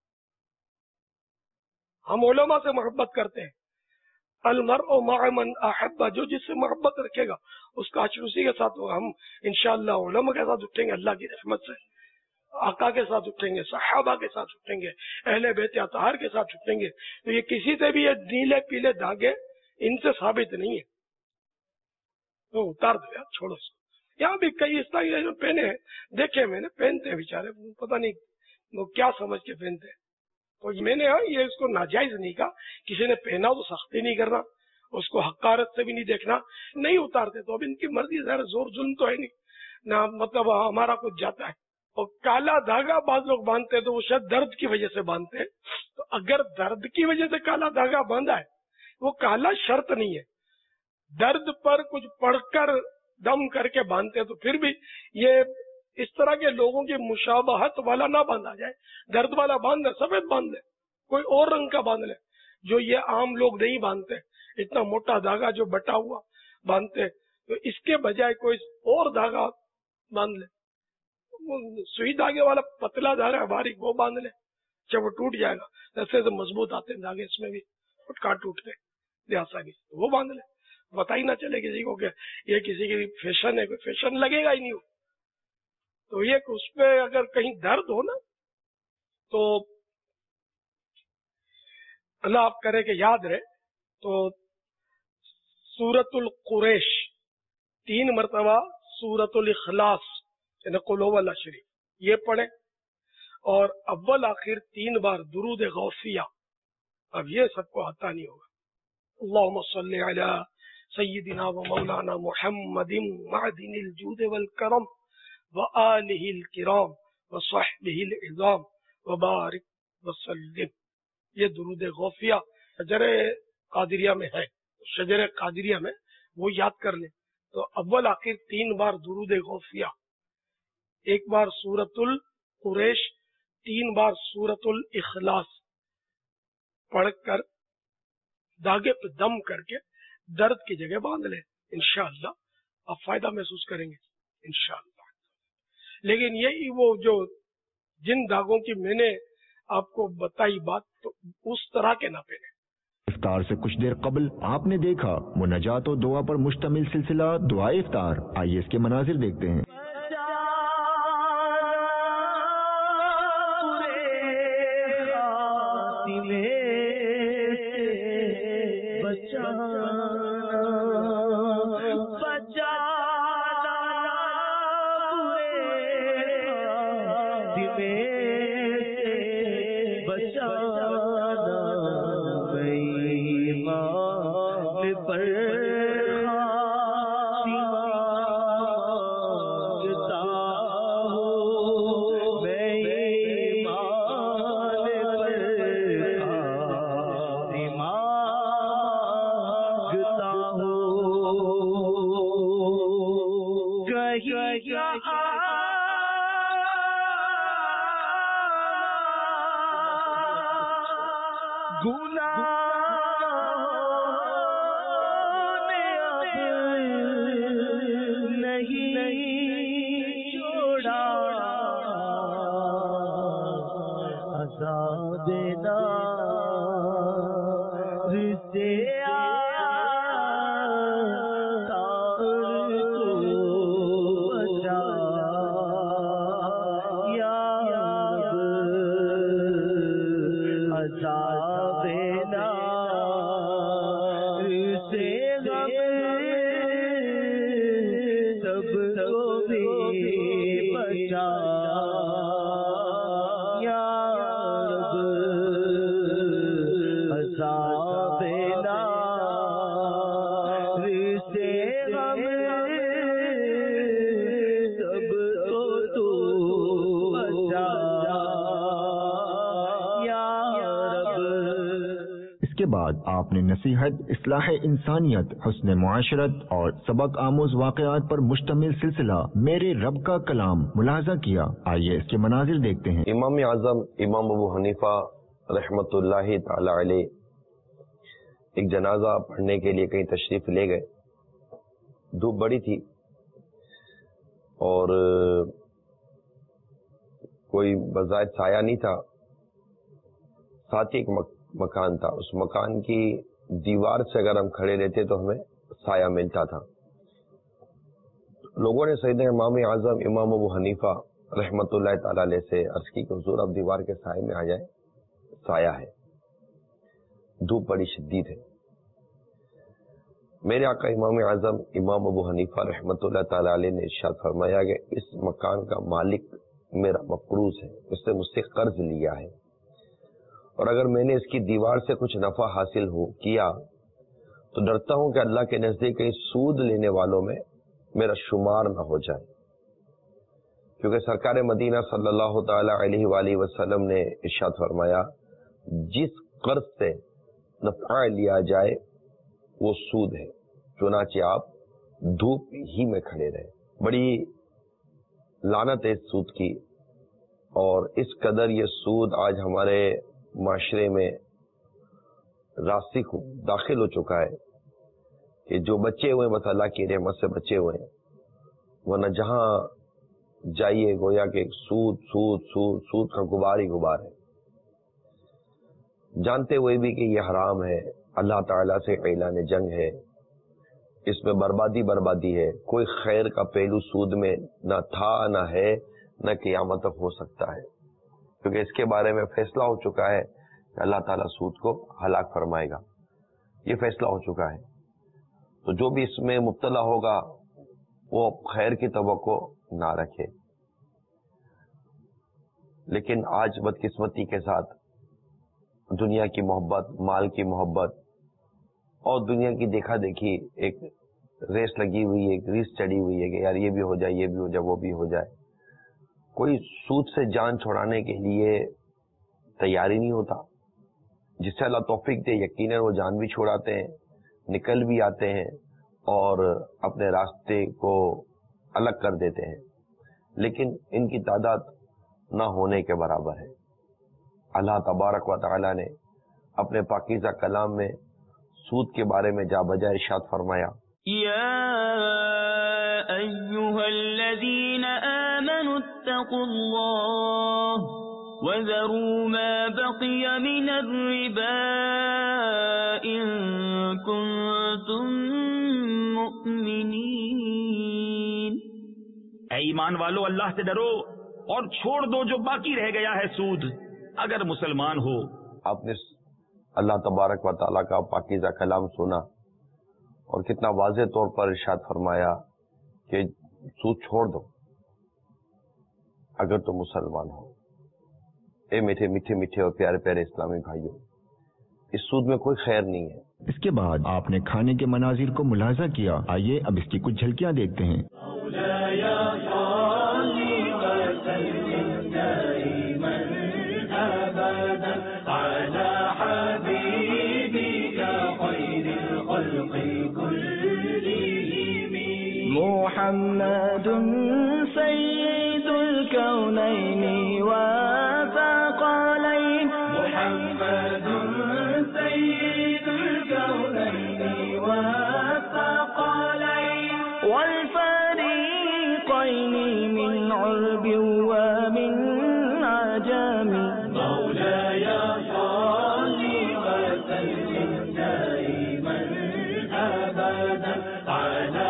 ہم علماء سے محبت کرتے ہیں. المرء مع من احب, جو جس سے محبت رکھے گا اس کا عشر اسی کے ساتھ ہوگا. ہم انشاءاللہ علماء کے ساتھ اٹھیں گے اللہ کی رحمت سے, آقا کے ساتھ اٹھیں گے, صحابہ کے ساتھ اٹھیں گے, اہل بیت اطہار کے ساتھ اٹھیں گے. تو یہ کسی سے بھی یہ نیلے پیلے دھاگے ان سے ثابت نہیں ہے. تو اتار دو یار, چھوڑو اس کو. یہاں بھی کئی اس طرح جو پہنے ہیں دیکھے میں نے, پہنتے ہیں بیچارے, پتہ نہیں وہ کیا سمجھ کے پہنتے ہیں. تو میں نے یہ اس کو ناجائز نہیں کہا, کسی نے پہنا تو سختی نہیں کرنا, اس کو حقارت سے بھی نہیں دیکھنا. نہیں اتارتے تو اب ان کی مرضی, ظاہر زور ظلم تو ہے نہیں نہ, مطلب ہمارا کچھ جاتا ہے. اور کالا دھاگا بعض لوگ باندھتے ہیں تو وہ شاید درد کی وجہ سے باندھتے ہیں. تو اگر درد کی وجہ سے کالا دھاگا باندھا ہے, وہ کالا شرط نہیں ہے. درد پر کچھ پڑھ کر دم کر کے باندھتے ہیں تو پھر بھی یہ اس طرح کے لوگوں کی مشابہت والا نہ باندھا جائے. درد والا باندھ لے, سفید باندھ لے, کوئی اور رنگ کا باندھ لے, جو یہ عام لوگ نہیں باندھتے. اتنا موٹا دھاگا جو بٹا ہوا باندھتے, تو اس کے بجائے کوئی اور دھاگا باندھ لے. سوئی دھاگے والا پتلا دھاگا باریک وہ باندھ لے, جب وہ ٹوٹ جائے گا. ایسے سے مضبوط آتے ہیں دھاگے, اس میں بھی ٹوٹتے ہیں آسانی سے, وہ باندھ لے. پتہ ہی نہ چلے کسی کو کہ یہ کسی کی فیشن ہے, کوئی فیشن لگے گا ہی نہیں. تو یہ اس پہ اگر کہیں درد ہو نا تو اللہ آپ کرے کہ یاد رہے, تو سورۃ القریش 3 مرتبہ, سورۃ الاخلاص یعنی قل هو اللہ شریف یہ پڑھیں, اور اول آخر 3 بار درود غوثیہ. اب یہ سب کو آتا نہیں ہوگا. اللہم صلی علی سیدنا و مولانا محمد معدن الجود والکرم وآلہ الکرام وصحبہ العظام وبارک وسلم. یہ درود غوثیہ شجر قادریہ میں ہے, شجر قادریہ میں وہ یاد کر لیں. تو اول آخر 3 بار درود غوثیہ, 1 بار سورۃ القریش, 3 بار سورۃ الاخلاص پڑھ کر دھاگے پہ دم کر کے درد کی جگہ باندھ لیں. انشاءاللہ آپ فائدہ محسوس کریں گے انشاءاللہ. لیکن یہی وہ جو جن دھاگوں کی میں نے آپ کو بتائی بات, تو اس طرح کے نہ پہنے. افطار سے کچھ دیر قبل آپ نے دیکھا مناجات و دعا پر مشتمل سلسلہ دعائے افطار. آئیے اس کے مناظر دیکھتے ہیں. بعد آپ نے نصیحت، اصلاح انسانیت، حسن معاشرت اور سبق آموز واقعات پر مشتمل سلسلہ میرے رب کا کلام ملاحظہ کیا۔ آئیے اس کے مناظر دیکھتے ہیں۔ امام اعظم امام ابو حنیفہ رحمت اللہ تعالی علیہ ایک جنازہ پڑھنے کے لیے کہیں تشریف لے گئے۔ دھوپ بڑی تھی اور کوئی بظاہر سایہ نہیں تھا، ساتھ ہی ایک مکان تھا، اس مکان کی دیوار سے اگر ہم کھڑے رہتے تو ہمیں سایہ ملتا تھا۔ لوگوں نے سیدنا امام اعظم امام ابو حنیفہ رحمت اللہ تعالی علیہ سے عرض کی کہ حضور اب دیوار کے سائے میں آ جائے، سایہ ہے، دھوپ بڑی شدید ہے۔ میرے آقا امام اعظم امام ابو حنیفہ رحمت اللہ تعالی علیہ نے ارشاد فرمایا کہ اس مکان کا مالک میرا مقروض ہے، اس نے مجھ سے قرض لیا ہے، اور اگر میں نے اس کی دیوار سے کچھ نفع حاصل کیا تو ڈرتا ہوں کہ اللہ کے نزدیک کہیں سود لینے والوں میں میرا شمار نہ ہو جائے، کیونکہ سرکار مدینہ صلی اللہ تعالی علیہ وآلہ وسلم نے ارشاد فرمایا جس قرض سے نفع لیا جائے وہ سود ہے، چنانچہ آپ دھوپ ہی میں کھڑے رہے۔ بڑی لعنت ہے اس سود کی، اور اس قدر یہ سود آج ہمارے معاشرے میں راسخ داخل ہو چکا ہے کہ جو بچے ہوئے بس اللہ کی رحمت سے بچے ہوئے ہیں، ورنہ جہاں جائیے گویا کہ سود سود سود سود کا غبار ہی غبار ہے، جانتے ہوئے بھی کہ یہ حرام ہے، اللہ تعالیٰ سے اعلان جنگ ہے، اس میں بربادی بربادی ہے، کوئی خیر کا پہلو سود میں نہ تھا نہ ہے نہ قیامت تک ہو سکتا ہے، کیونکہ اس کے بارے میں فیصلہ ہو چکا ہے کہ اللہ تعالیٰ سود کو ہلاک فرمائے گا، یہ فیصلہ ہو چکا ہے۔ تو جو بھی اس میں مبتلا ہوگا وہ خیر کی توقع نہ رکھے۔ لیکن آج بدقسمتی کے ساتھ دنیا کی محبت، مال کی محبت اور دنیا کی دیکھا دیکھی ایک ریس لگی ہوئی ہے، ایک ریس چڑھی ہوئی ہے کہ یار یہ بھی ہو جائے، یہ بھی ہو جائے، وہ بھی ہو جائے۔ کوئی سود سے جان چھڑانے کے لیے تیاری نہیں ہوتا، جس سے اللہ توفیق دے یقیناً وہ جان بھی چھڑاتے ہیں، نکل بھی آتے ہیں اور اپنے راستے کو الگ کر دیتے ہیں، لیکن ان کی تعداد نہ ہونے کے برابر ہے۔ اللہ تبارک و تعالی نے اپنے پاکیزہ کلام میں سود کے بارے میں جا بجا ارشاد فرمایا، یا ایھا الذین آمنوا اتقوا اللہ وذروا ما بقی من الربا ان کنتم مؤمنین۔ اے ایمان والو، اللہ سے ڈرو اور چھوڑ دو جو باقی رہ گیا ہے سود، اگر مسلمان ہو۔ آپ نے اللہ تبارک و تعالیٰ کا پاکیزہ کلام سنا اور کتنا واضح طور پر ارشاد فرمایا کہ سود چھوڑ دو اگر تم مسلمان ہو۔ اے میٹھے میٹھے میٹھے اور پیارے پیارے اسلامی بھائیوں، اس سود میں کوئی خیر نہیں ہے۔ اس کے بعد آپ نے کھانے کے مناظر کو ملاحظہ کیا، آئیے اب اس کی کچھ جھلکیاں دیکھتے ہیں۔ محمد سید الکونین والثقلین، محمد سید الکونین والثقلین والفریقین من عرب ومن عجم، مولاي صل وسلم دائما ابدا على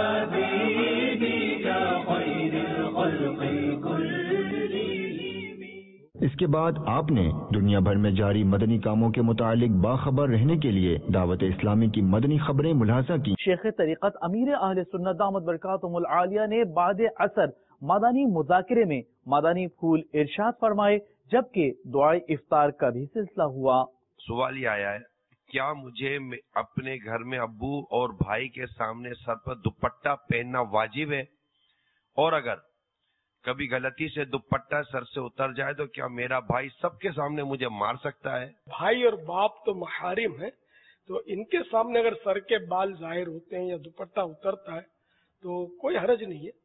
اس کے بعد آپ نے دنیا بھر میں جاری مدنی کاموں کے متعلق باخبر رہنے کے لیے دعوت اسلامی کی مدنی خبریں ملاحظہ کی۔ شیخ طریقت امیر اہل سنت دامت برکاتہم العالیہ نے بعد عصر مدنی مذاکرے میں مدنی پھول ارشاد فرمائے، جبکہ دعائے افطار کا بھی سلسلہ ہوا۔ سوال یہ آیا ہے، کیا مجھے اپنے گھر میں ابو اور بھائی کے سامنے سر پر دوپٹہ پہننا واجب ہے؟ اور اگر کبھی غلطی سے دوپٹہ سر سے اتر جائے تو کیا میرا بھائی سب کے سامنے مجھے مار سکتا ہے؟ بھائی اور باپ تو محارم ہیں، تو ان کے سامنے اگر سر کے بال ظاہر ہوتے ہیں یا دوپٹہ اترتا ہے تو کوئی حرج نہیں ہے۔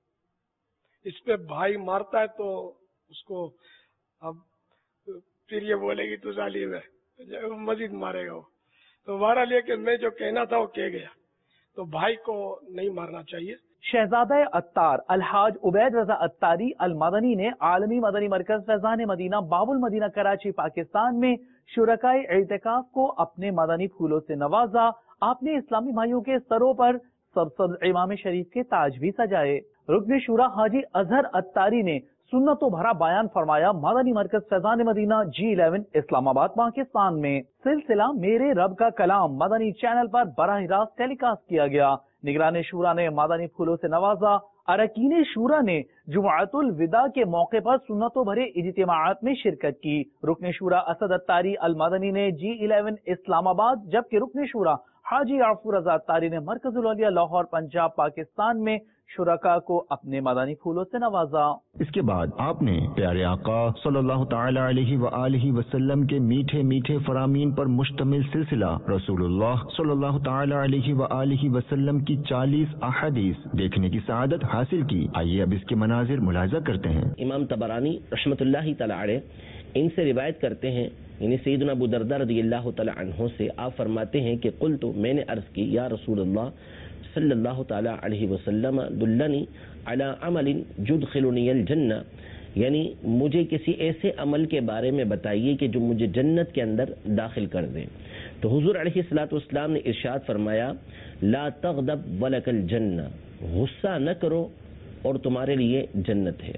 اس پہ بھائی مارتا ہے تو اس کو اب پھر یہ بولے گی تو ظالم ہے، مزید مارے گا وہ۔ تو بہرحال یہ کہ میں جو کہنا تھا وہ کہہ گیا، تو بھائی کو نہیں مارنا چاہیے۔ شہزادہ اتار الحاج عبید رضا اتاری المدنی نے عالمی مدنی مرکز فیضان مدینہ باب المدینہ کراچی پاکستان میں شرکائے اعتکاف کو اپنے مدنی پھولوں سے نوازا۔ آپ نے اسلامی بھائیوں کے سروں پر سرسبز امام شریف کے تاج بھی سجائے۔ رکن شورا حاجی اظہر اتاری نے سنتوں بھرا بیان فرمایا۔ مدنی مرکز فیضان مدینہ G11 اسلام آباد پاکستان میں سلسلہ میرے رب کا کلام مدنی چینل پر براہ راست ٹیلی کاسٹ کیا گیا۔ نگران شورا نے مدنی پھولوں سے نوازا۔ اراکین شورا نے جمعۃ الوداع کے موقع پر سنتوں بھرے اجتماعات میں شرکت کی۔ رکن شورا اسد اتاری المدنی نے G11 اسلام آباد، جبکہ رکن شورا حاجی عفور رضا اتاری نے مرکز الاولیاء لاہور پنجاب پاکستان میں شرکا کو اپنے مدنی پھولوں سے نوازا۔ اس کے بعد آپ نے پیارے آقا صلی اللہ تعالی علیہ وآلہ وسلم کے میٹھے میٹھے فرامین پر مشتمل سلسلہ رسول اللہ صلی اللہ تعالی علیہ وآلہ وسلم کی 40 احادیث دیکھنے کی سعادت حاصل کی۔ آئیے اب اس کے مناظر ملاحظہ کرتے ہیں۔ امام طبرانی رحمۃ اللہ تعالی علیہ ان سے روایت کرتے ہیں، یعنی سیدنا ابو درداء رضی اللہ تعالی عنہ سے آپ فرماتے ہیں کہ قلت، میں نے عرض کی، یا رسول اللہ صلی اللہ تعالی علیہ وسلم دلنی علی عمل یدخلنی الجنہ، یعنی مجھے کسی ایسے عمل کے بارے میں بتائیے کہ جو مجھے جنت کے اندر داخل کر دے۔ تو حضور علیہ الصلوۃ والسلام نے ارشاد فرمایا، لا تغضب ولک الجنہ، غصہ نہ کرو اور تمہارے لیے جنت ہے۔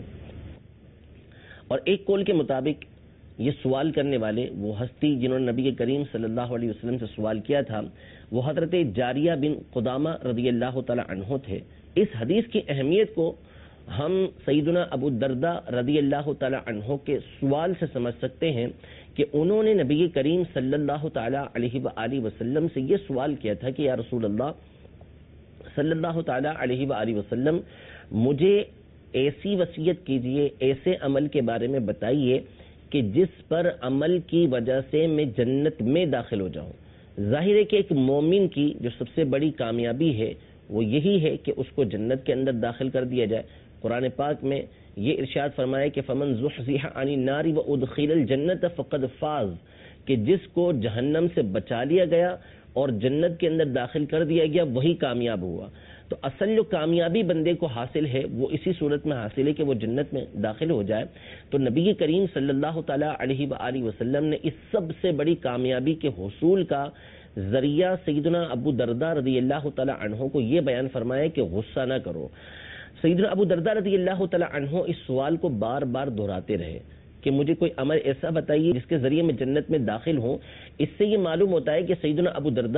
اور ایک قول کے مطابق یہ سوال کرنے والے وہ ہستی جنہوں نے نبی کریم صلی اللہ علیہ وسلم سے سوال کیا تھا، وہ حضرت جاریہ بن قدامہ رضی اللہ تعالی عنہ تھے۔ اس حدیث کی اہمیت کو ہم سیدنا ابو الدرداء رضی اللہ تعالی عنہ کے سوال سے سمجھ سکتے ہیں کہ انہوں نے نبی کریم صلی اللہ تعالی علیہ وآلہ وسلم سے یہ سوال کیا تھا کہ یا رسول اللہ صلی اللہ تعالی علیہ وآلہ وسلم، مجھے ایسی وصیت کیجئے، ایسے عمل کے بارے میں بتائیے کہ جس پر عمل کی وجہ سے میں جنت میں داخل ہو جاؤں۔ ظاہر ہے کہ ایک مومن کی جو سب سے بڑی کامیابی ہے وہ یہی ہے کہ اس کو جنت کے اندر داخل کر دیا جائے۔ قرآن پاک میں یہ ارشاد فرمایا کہ فمن زحزح عن النار وادخل الجنت فقد فاز، کہ جس کو جہنم سے بچا لیا گیا اور جنت کے اندر داخل کر دیا گیا وہی کامیاب ہوا۔ تو اصل جو کامیابی بندے کو حاصل ہے وہ اسی صورت میں حاصل ہے کہ وہ جنت میں داخل ہو جائے۔ تو نبی کریم صلی اللہ تعالی علیہ وآلہ وسلم نے اس سب سے بڑی کامیابی کے حصول کا ذریعہ سیدنا ابو درداء رضی اللہ تعالی عنہ کو یہ بیان فرمایا کہ غصہ نہ کرو۔ سیدنا ابو درداء رضی اللہ تعالی عنہ اس سوال کو بار بار دہراتے رہے کہ مجھے کوئی عمل ایسا بتائیے جس کے ذریعے میں جنت میں داخل ہوں۔ اس سے یہ معلوم ہوتا ہے کہ سیدنا ابو درداء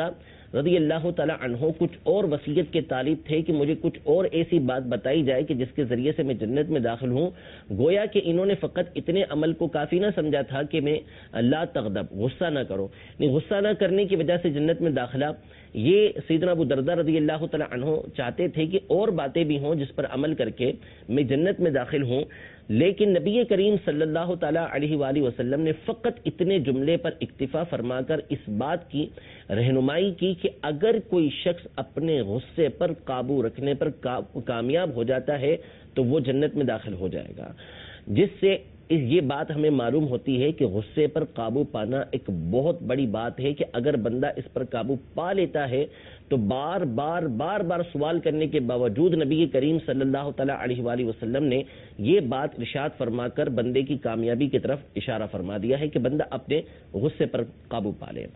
رضی اللہ تعالی عنہ کچھ اور وصیت کے طالب تھے کہ مجھے کچھ اور ایسی بات بتائی جائے کہ جس کے ذریعے سے میں جنت میں داخل ہوں. گویا کہ انہوں نے فقط اتنے عمل کو کافی نہ سمجھا تھا کہ میں لا تغضب، غصہ نہ کرو، غصہ نہ کرنے کی وجہ سے جنت میں داخلہ. یہ سیدنا ابو درداء رضی اللہ تعالی عنہ چاہتے تھے کہ اور باتیں بھی ہوں جس پر عمل کر کے میں جنت میں داخل ہوں، لیکن نبی کریم صلی اللہ تعالی علیہ وآلہ وسلم نے فقط اتنے جملے پر اکتفا فرما کر اس بات کی رہنمائی کی کہ اگر کوئی شخص اپنے غصے پر قابو رکھنے پر کامیاب ہو جاتا ہے تو وہ جنت میں داخل ہو جائے گا. جس سے یہ بات ہمیں معلوم ہوتی ہے کہ غصے پر قابو پانا ایک بہت بڑی بات ہے کہ اگر بندہ اس پر قابو پا لیتا ہے تو بار بار سوال کرنے کے باوجود نبی کریم صلی اللہ تعالی علیہ وآلہ وسلم نے یہ بات ارشاد فرما کر بندے کی کامیابی کی طرف اشارہ فرما دیا ہے کہ بندہ اپنے غصے پر قابو پا لے.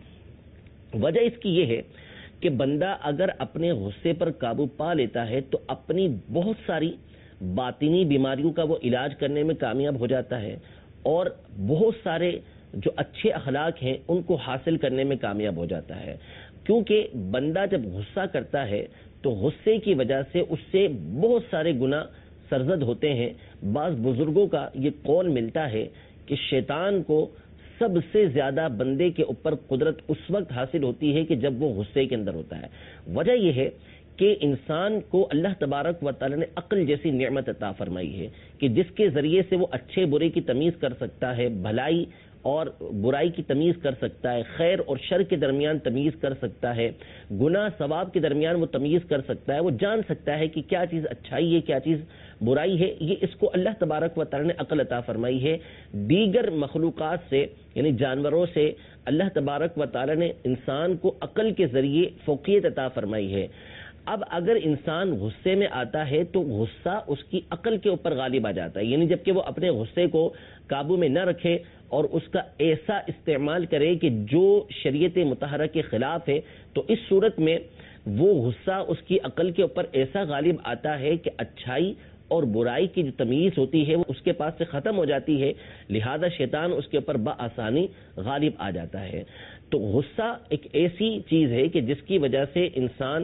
وجہ اس کی یہ ہے کہ بندہ اگر اپنے غصے پر قابو پا لیتا ہے تو اپنی بہت ساری باطنی بیماریوں کا وہ علاج کرنے میں کامیاب ہو جاتا ہے اور بہت سارے جو اچھے اخلاق ہیں ان کو حاصل کرنے میں کامیاب ہو جاتا ہے. کیونکہ بندہ جب غصہ کرتا ہے تو غصے کی وجہ سے اس سے بہت سارے گناہ سرزد ہوتے ہیں. بعض بزرگوں کا یہ قول ملتا ہے کہ شیطان کو سب سے زیادہ بندے کے اوپر قدرت اس وقت حاصل ہوتی ہے کہ جب وہ غصے کے اندر ہوتا ہے. وجہ یہ ہے کہ انسان کو اللہ تبارک و تعالی نے عقل جیسی نعمت عطا فرمائی ہے کہ جس کے ذریعے سے وہ اچھے برے کی تمیز کر سکتا ہے، بھلائی اور برائی کی تمیز کر سکتا ہے، خیر اور شر کے درمیان تمیز کر سکتا ہے، گناہ ثواب کے درمیان وہ تمیز کر سکتا ہے، وہ جان سکتا ہے کہ کیا چیز اچھائی ہے کیا چیز برائی ہے. یہ اس کو اللہ تبارک و تعالی نے عقل عطا فرمائی ہے. دیگر مخلوقات سے یعنی جانوروں سے اللہ تبارک و تعالی نے انسان کو عقل کے ذریعے فوقیت عطا فرمائی ہے. اب اگر انسان غصے میں آتا ہے تو غصہ اس کی عقل کے اوپر غالب آ جاتا ہے، یعنی جبکہ وہ اپنے غصے کو قابو میں نہ رکھے اور اس کا ایسا استعمال کرے کہ جو شریعت مطہرہ کے خلاف ہے، تو اس صورت میں وہ غصہ اس کی عقل کے اوپر ایسا غالب آتا ہے کہ اچھائی اور برائی کی جو تمیز ہوتی ہے وہ اس کے پاس سے ختم ہو جاتی ہے، لہذا شیطان اس کے اوپر بآسانی غالب آ جاتا ہے. تو غصہ ایک ایسی چیز ہے کہ جس کی وجہ سے انسان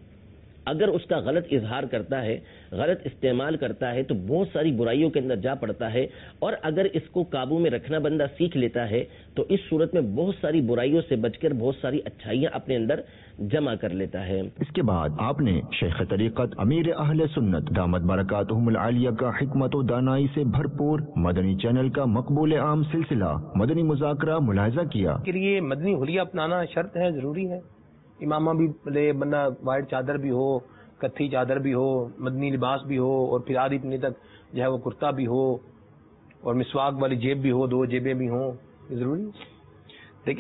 اگر اس کا غلط اظہار کرتا ہے، غلط استعمال کرتا ہے تو بہت ساری برائیوں کے اندر جا پڑتا ہے، اور اگر اس کو قابو میں رکھنا بندہ سیکھ لیتا ہے تو اس صورت میں بہت ساری برائیوں سے بچ کر بہت ساری اچھائیاں اپنے اندر جمع کر لیتا ہے. اس کے بعد آپ نے شیخ طریقت امیر اہل سنت دامت برکاتہم العالیہ کا حکمت و دانائی سے بھرپور مدنی چینل کا مقبول عام سلسلہ مدنی مذاکرہ ملاحظہ کیا. کے لیے مدنی حلیہ اپنانا شرط ہے، ضروری ہے. امامہ بھی لے، بندہ وائٹ چادر بھی ہو، کتھی چادر بھی ہو، مدنی لباس بھی ہو، اور پھر آدھی پنی تک جو ہے وہ کرتا بھی ہو، اور مسواک والی جیب بھی ہو، 2 جیبیں بھی ہوں. یہ ضروری ہے. دیکھیں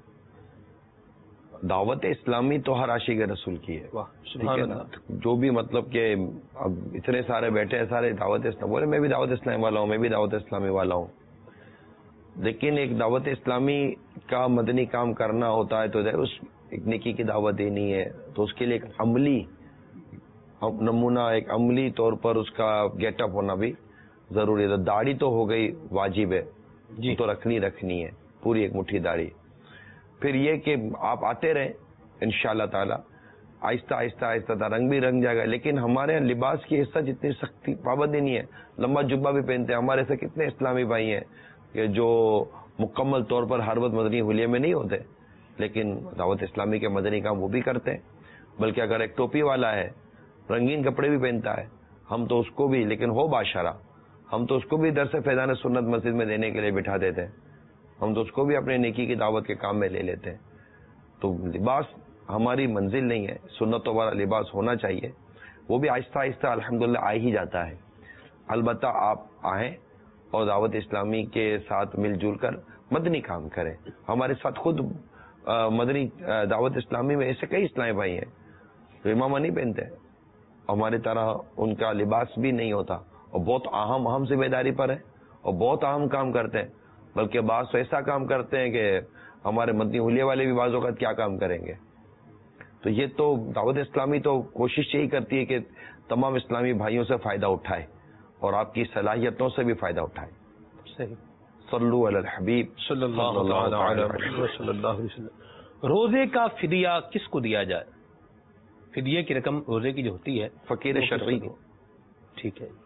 دعوت اسلامی تو ہر عاشق رسول کی ہے. سبحان اللہ. جو بھی مطلب کہ اب اتنے سارے بیٹھے ہیں سارے دعوت اسلام بولے، میں بھی دعوت اسلامی والا ہوں، میں بھی دعوت اسلامی والا ہوں، لیکن ایک دعوت اسلامی کا مدنی کام کرنا ہوتا ہے تو اس ایک نیکی کی دعوت دینی ہے تو اس کے لیے ایک عملی نمونہ، ایک عملی طور پر اس کا گیٹ اپ ہونا بھی ضروری ہے. داڑھی تو ہو گئی واجب ہے جی، تو رکھنی ہے پوری ایک مٹھی داڑھی. پھر یہ کہ آپ آتے رہیں انشاءاللہ تعالی، آہستہ آہستہ رنگ بھی رنگ جائے گا. لیکن ہمارے یہاں لباس کی حصہ جتنی سختی پابندی نہیں ہے، لمبا جبہ بھی پہنتے ہیں. ہمارے سے کتنے اسلامی بھائی ہیں کہ جو مکمل طور پر ہر وقت مدنی حلیے میں نہیں ہوتے، لیکن دعوت اسلامی کے مدنی کام وہ بھی کرتے ہیں. بلکہ اگر ایک ٹوپی والا ہے، رنگین کپڑے بھی پہنتا ہے، ہم تو اس کو بھی، لیکن ہو باشرہ، ہم تو اس کو بھی درس فیضان سنت مسجد میں دینے کے لیے بٹھا دیتے ہیں، ہم تو اس کو بھی اپنے نیکی کی دعوت کے کام میں لے لیتے ہیں. تو لباس ہماری منزل نہیں ہے، سنتوں والا لباس ہونا چاہیے. وہ بھی آہستہ آہستہ الحمدللہ آ ہی جاتا ہے. البتہ آپ آئیں اور دعوت اسلامی کے ساتھ مل جل کر مدنی کام کریں. ہمارے ساتھ خود مدنی دعوت اسلامی میں ایسے کئی اسلامی بھائی ہیں جو امامہ نہیں پہنتے، ہماری طرح ان کا لباس بھی نہیں ہوتا، اور بہت اہم ذمہ داری پر ہے اور بہت اہم کام کرتے ہیں. بلکہ بعض تو ایسا کام کرتے ہیں کہ ہمارے مدنی حلیے والے بھی بعض اوقات کیا کام کریں گے. تو یہ تو دعوت اسلامی تو کوشش یہی کرتی ہے کہ تمام اسلامی بھائیوں سے فائدہ اٹھائے اور آپ کی صلاحیتوں سے بھی فائدہ اٹھائے. صحیح. صلو علی الحبیب صلی اللہ علیہ وسلم. روزے کا فدیہ کس کو دیا جائے؟ فدیے کی رقم روزے کی جو ہوتی ہے فقیر شرعی کو. ٹھیک ہے.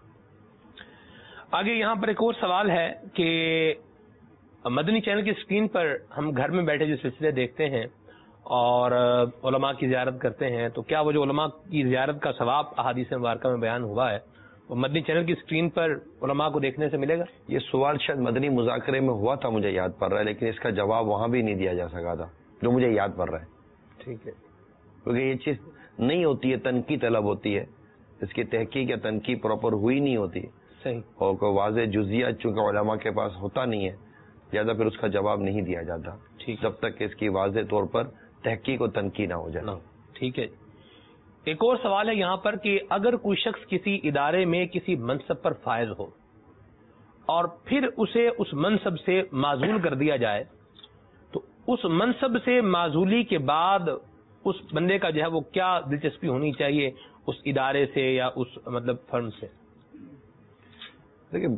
آگے یہاں پر ایک اور سوال ہے کہ مدنی چینل کی اسکرین پر ہم گھر میں بیٹھے جو سلسلے دیکھتے ہیں اور علماء کی زیارت کرتے ہیں، تو کیا وہ جو علماء کی زیارت کا ثواب احادیث مبارکہ میں بیان ہوا ہے وہ مدنی چینل کی اسکرین پر علماء کو دیکھنے سے ملے گا؟ یہ سوال شاید مدنی مذاکرے میں ہوا تھا، مجھے یاد پڑ رہا ہے، لیکن اس کا جواب وہاں بھی نہیں دیا جا سکا تھا جو مجھے یاد پڑ رہا ہے. ٹھیک ہے. کیونکہ یہ چیز نہیں ہوتی ہے، تنقید طلب ہوتی ہے، اس کی تحقیق یا تنقید پراپر ہوئی نہیں ہوتی. صحیح. اور کوئی واضح جزیات چونکہ علماء کے پاس ہوتا نہیں ہے زیادہ، پھر اس کا جواب نہیں دیا جاتا جب تک کہ اس کی واضح طور پر تحقیق و تنقید نہ ہو جائے. ٹھیک ہے. ایک اور سوال ہے یہاں پر کہ اگر کوئی شخص کسی ادارے میں کسی منصب پر فائز ہو اور پھر اسے اس منصب سے معزول کر دیا جائے تو اس منصب سے معزولی کے بعد اس بندے کا جو ہے وہ کیا دلچسپی ہونی چاہیے اس ادارے سے یا اس مطلب فرم سے؟ دیکھیں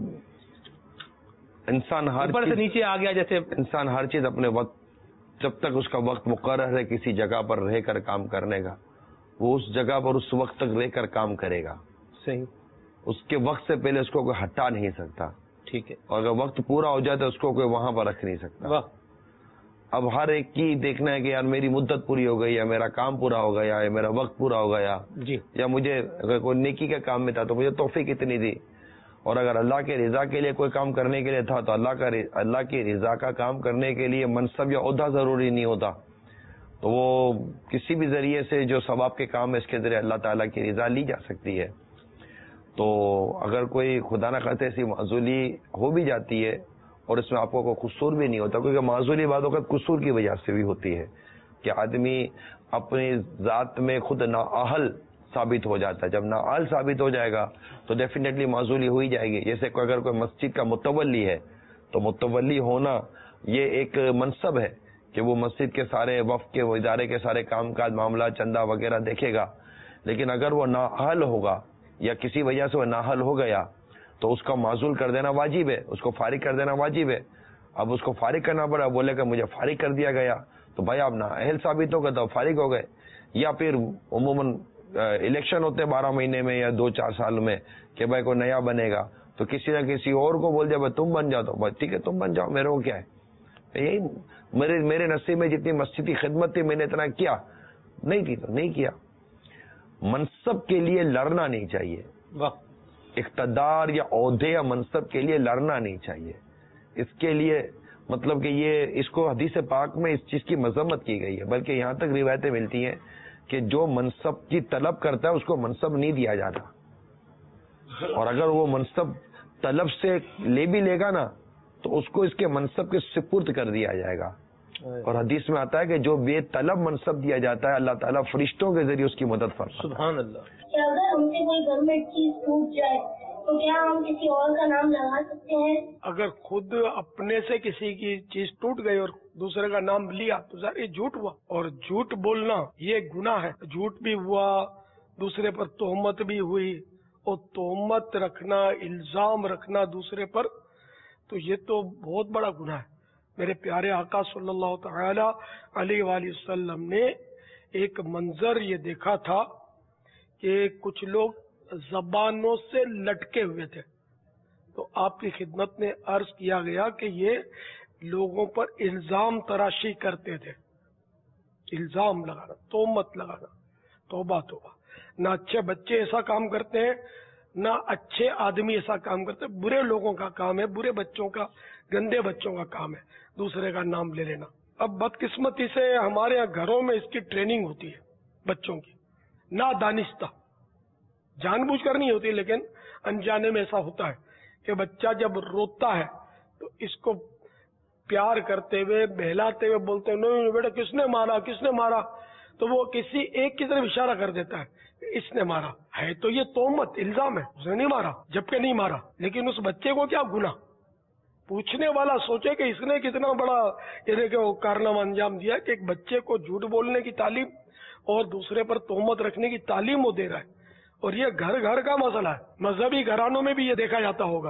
انسان اوپر سے نیچے آ گیا، جیسے انسان ہر چیز اپنے وقت، جب تک اس کا وقت مقرر ہے کسی جگہ پر رہ کر کام کرنے کا، وہ اس جگہ پر اس وقت تک رہ کر کام کرے گا. صحیح. اس کے وقت سے پہلے اس کو کوئی ہٹا نہیں سکتا. ٹھیک ہے. اور اگر وقت پورا ہو جائے تو اس کو کوئی وہاں پر رکھ نہیں سکتا. واہ. اب ہر ایک کی دیکھنا ہے کہ یار میری مدت پوری ہو گئی، یا میرا کام پورا ہو گیا، یا میرا وقت پورا ہو گیا، جی، یا مجھے اگر کوئی نیکی کا کام میں تھا تو مجھے توفیق اتنی دی، اور اگر اللہ کے رضا کے لیے کوئی کام کرنے کے لیے تھا تو اللہ کی رضا کا کام کرنے کے لیے منصب یا عہدہ ضروری نہیں ہوتا، تو وہ کسی بھی ذریعے سے جو ثواب کے کام ہے اس کے ذریعے اللہ تعالیٰ کی رضا لی جا سکتی ہے. تو اگر کوئی خدا نہ خواستہ ایسی معزولی ہو بھی جاتی ہے اور اس میں آپ کو کوئی قصور بھی نہیں ہوتا، کیونکہ معزولی بعض اوقات قصور کی وجہ سے بھی ہوتی ہے کہ آدمی اپنی ذات میں خود نااہل ثابت ہو جاتا ہے. جب نااہل ثابت ہو جائے گا تو ڈیفینیٹلی معزولی ہو ہی جائے گی. جیسے اگر کوئی مسجد کا متولی ہے تو متولی ہونا یہ ایک منصب ہے کہ وہ مسجد کے سارے وفد کے، وہ ادارے کے سارے کام کاج معاملات چندہ وغیرہ دیکھے گا. لیکن اگر وہ نااہل ہوگا یا کسی وجہ سے وہ نااہل ہو گیا تو اس کا معزول کر دینا واجب ہے، اس کو فارغ کر دینا واجب ہے. اب اس کو فارغ کرنا پڑا، بولے کہ مجھے فارغ کر دیا گیا، تو بھائی آپ نااہل ثابت ہو گئے تو فارغ ہو گئے. یا پھر عموماً الیکشن ہوتے 12 مہینے میں یا 2-4 سال میں کہ بھائی کوئی نیا بنے گا تو کسی نہ کسی اور کو بول دیا بھائی تم بن جاؤ، تو بھائی ٹھیک ہے تم بن جاؤ، میرے کو کیا ہے. یہی میرے نصیب میں جتنی مسجد کی خدمت تھی میں نے اتنا کیا نہیں کی تو نہیں کیا. منصب کے لیے لڑنا نہیں چاہیے، اقتدار یا عہدے یا منصب کے لیے لڑنا نہیں چاہیے. اس کے لیے مطلب کہ یہ اس کو حدیث پاک میں اس چیز کی مذمت کی گئی ہے، بلکہ یہاں تک روایتیں ملتی ہیں کہ جو منصب کی طلب کرتا ہے اس کو منصب نہیں دیا جاتا، اور اگر وہ منصب طلب سے لے بھی لے گا نا تو اس کو اس کے منصب کے سپرد کر دیا جائے گا. اور حدیث میں آتا ہے کہ جو بے طلب منصب دیا جاتا ہے اللہ تعالیٰ فرشتوں کے ذریعے اس کی مدد فرماتا ہے. سبحان اللہ. اگر ہم سے کوئی گھر میں چیز ٹوٹ جائے تو کیا ہم کسی اور کا نام لگا سکتے ہیں؟ اگر خود اپنے سے کسی کی چیز ٹوٹ گئی اور دوسرے کا نام لیا تو ظاہر یہ جھوٹ ہوا، اور جھوٹ بولنا یہ گناہ ہے. جھوٹ بھی ہوا، دوسرے پر تہمت بھی ہوئی، اور تہمت رکھنا، الزام رکھنا دوسرے پر، تو یہ تو بہت بڑا گناہ ہے. میرے پیارے آقا صلی اللہ تعالی علیہ وآلہ وسلم نے ایک منظر یہ دیکھا تھا کہ کچھ لوگ زبانوں سے لٹکے ہوئے تھے، تو آپ کی خدمت میں عرض کیا گیا کہ یہ لوگوں پر الزام تراشی کرتے تھے. الزام لگانا، تہمت لگانا، توبہ توبہ. نہ اچھے بچے ایسا کام کرتے ہیں، نہ اچھے آدمی ایسا کام کرتے ہیں. برے لوگوں کا کام ہے، برے بچوں کا، گندے بچوں کا کام ہے دوسرے کا نام لے لینا. اب بدقسمتی سے ہمارے یہاں گھروں میں اس کی ٹریننگ ہوتی ہے بچوں کی، نادانستہ، جان بوجھ کر نہیں ہوتی لیکن انجانے میں ایسا ہوتا ہے کہ بچہ جب روتا ہے تو اس کو پیار کرتے ہوئے، بہلاتے ہوئے بولتے ہیں نہیں بیٹا کس نے مارا، کس نے مارا، تو وہ کسی ایک کی طرف اشارہ کر دیتا ہے اس نے مارا ہے. تو یہ تہمت، الزام ہے، اس نے نہیں مارا جبکہ نہیں مارا. لیکن اس بچے کو کیا گناہ؟ پوچھنے والا سوچے کہ اس نے کتنا بڑا یعنی کہ وہ کارنامہ انجام دیا کہ ایک بچے کو جھوٹ بولنے کی تعلیم اور دوسرے پر تہمت رکھنے کی تعلیم وہ دے رہا ہے. اور یہ گھر گھر کا مسئلہ ہے، مذہبی گھرانوں میں بھی یہ دیکھا جاتا ہوگا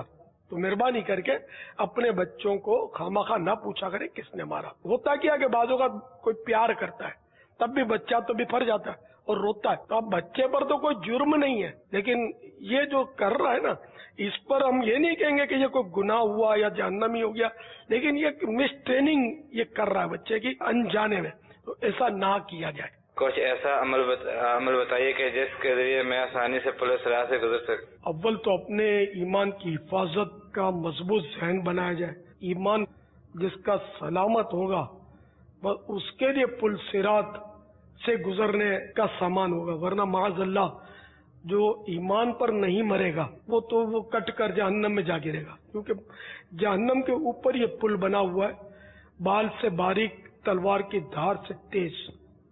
تو مہربانی کر کے اپنے بچوں کو خامخواہ نہ پوچھا کرے کس نے مارا. ہوتا کیا کہ بعضوں کا کوئی پیار کرتا ہے تب بھی بچہ تو بھی پھر جاتا ہے اور روتا ہے. تو اب بچے پر تو کوئی جرم نہیں ہے، لیکن یہ جو کر رہا ہے نا، اس پر ہم یہ نہیں کہیں گے کہ یہ کوئی گناہ ہوا یا جہنمی ہو گیا، لیکن یہ مس ٹریننگ یہ کر رہا ہے بچے کی انجانے میں. تو ایسا نہ کیا جائے. کچھ ایسا عمل بتائیے کہ جس کے ذریعے میں آسانی سے پولیس راہ سے گزر سکوں. اول تو اپنے ایمان کی حفاظت کا مضبوط ذہن بنایا جائے. ایمان جس کا سلامت ہوگا اس کے لیے پل صراط سے گزرنے کا سامان ہوگا، ورنہ معاذ اللہ جو ایمان پر نہیں مرے گا وہ کٹ کر جہنم میں جا گرے گا، کیونکہ جہنم کے اوپر یہ پل بنا ہوا ہے، بال سے باریک تلوار کی دھار سے تیز.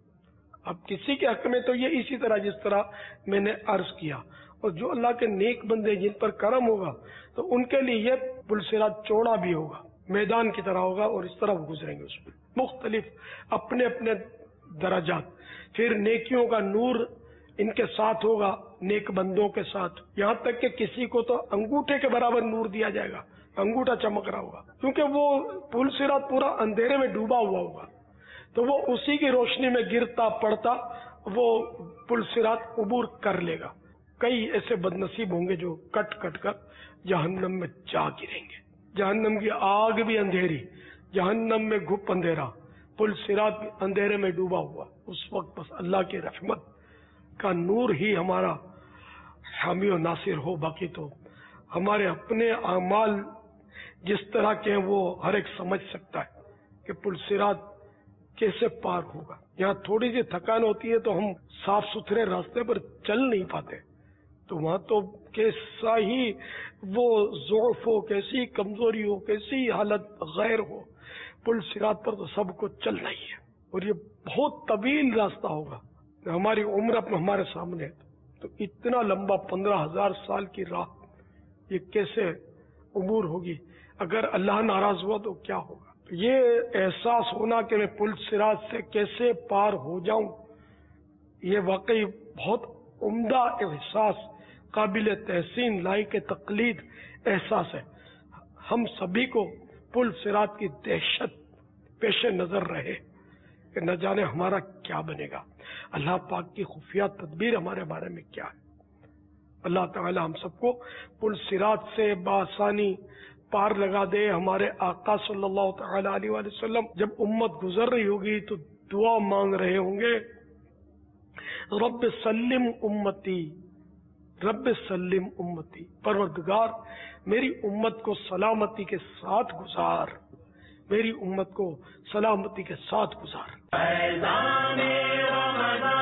اب کسی کے حق میں تو یہ اسی طرح جس طرح میں نے عرض کیا، اور جو اللہ کے نیک بندے جن پر کرم ہوگا تو ان کے لیے یہ پل صراط چوڑا بھی ہوگا، میدان کی طرح ہوگا، اور اس طرح وہ گزریں گے اس پر مختلف اپنے اپنے درجات. پھر نیکیوں کا نور ان کے ساتھ ہوگا، نیک بندوں کے ساتھ، یہاں تک کہ کسی کو تو انگوٹھے کے برابر نور دیا جائے گا، انگوٹھا چمک رہا ہوگا، کیونکہ وہ پل صراط پورا اندھیرے میں ڈوبا ہوا ہوگا، تو وہ اسی کی روشنی میں گرتا پڑتا وہ پل صراط عبور کر لے گا. کئی ایسے بد نصیب ہوں گے جو کٹ کٹ کر جہنم میں جا گریں گے. جہنم کی آگ بھی اندھیری، جہنم میں گھپ اندھیرا، پل صراط بھی اندھیرے میں ڈوبا ہوا. اس وقت بس اللہ کی رحمت کا نور ہی ہمارا حامی و ناصر ہو. باقی تو ہمارے اپنے اعمال جس طرح کے ہیں وہ ہر ایک سمجھ سکتا ہے کہ پل صراط کیسے پار ہوگا. یہاں تھوڑی سی تھکان ہوتی ہے تو ہم صاف ستھرے راستے پر چل نہیں پاتے، تو وہاں تو کیسا ہی وہ ضعف ہو، کیسی کمزوری ہو، کیسی حالت غیر ہو، پل صراط پر تو سب کو چلنا ہی ہے. اور یہ بہت طویل راستہ ہوگا، ہماری عمر ہمارے سامنے ہے، تو اتنا لمبا 15,000 سال کی راہ یہ کیسے عبور ہوگی. اگر اللہ ناراض ہوا تو کیا ہوگا. یہ احساس ہونا کہ میں پل صراط سے کیسے پار ہو جاؤں، یہ واقعی بہت عمدہ احساس، قابل تحسین، لائق تقلید احساس ہے. ہم سبھی کو پل صراط کی دہشت پیش نظر رہے کہ نہ جانے ہمارا کیا بنے گا. اللہ پاک کی خفیہ تدبیر ہمارے بارے میں کیا ہے. اللہ تعالی ہم سب کو پل صراط سے بآسانی پار لگا دے. ہمارے آقا صلی اللہ تعالی علیہ وآلہ وسلم جب امت گزر رہی ہوگی تو دعا مانگ رہے ہوں گے، رب سلم امتی، رب سلم امتی، پروردگار میری امت کو سلامتی کے ساتھ گزار، میری امت کو سلامتی کے ساتھ گزار.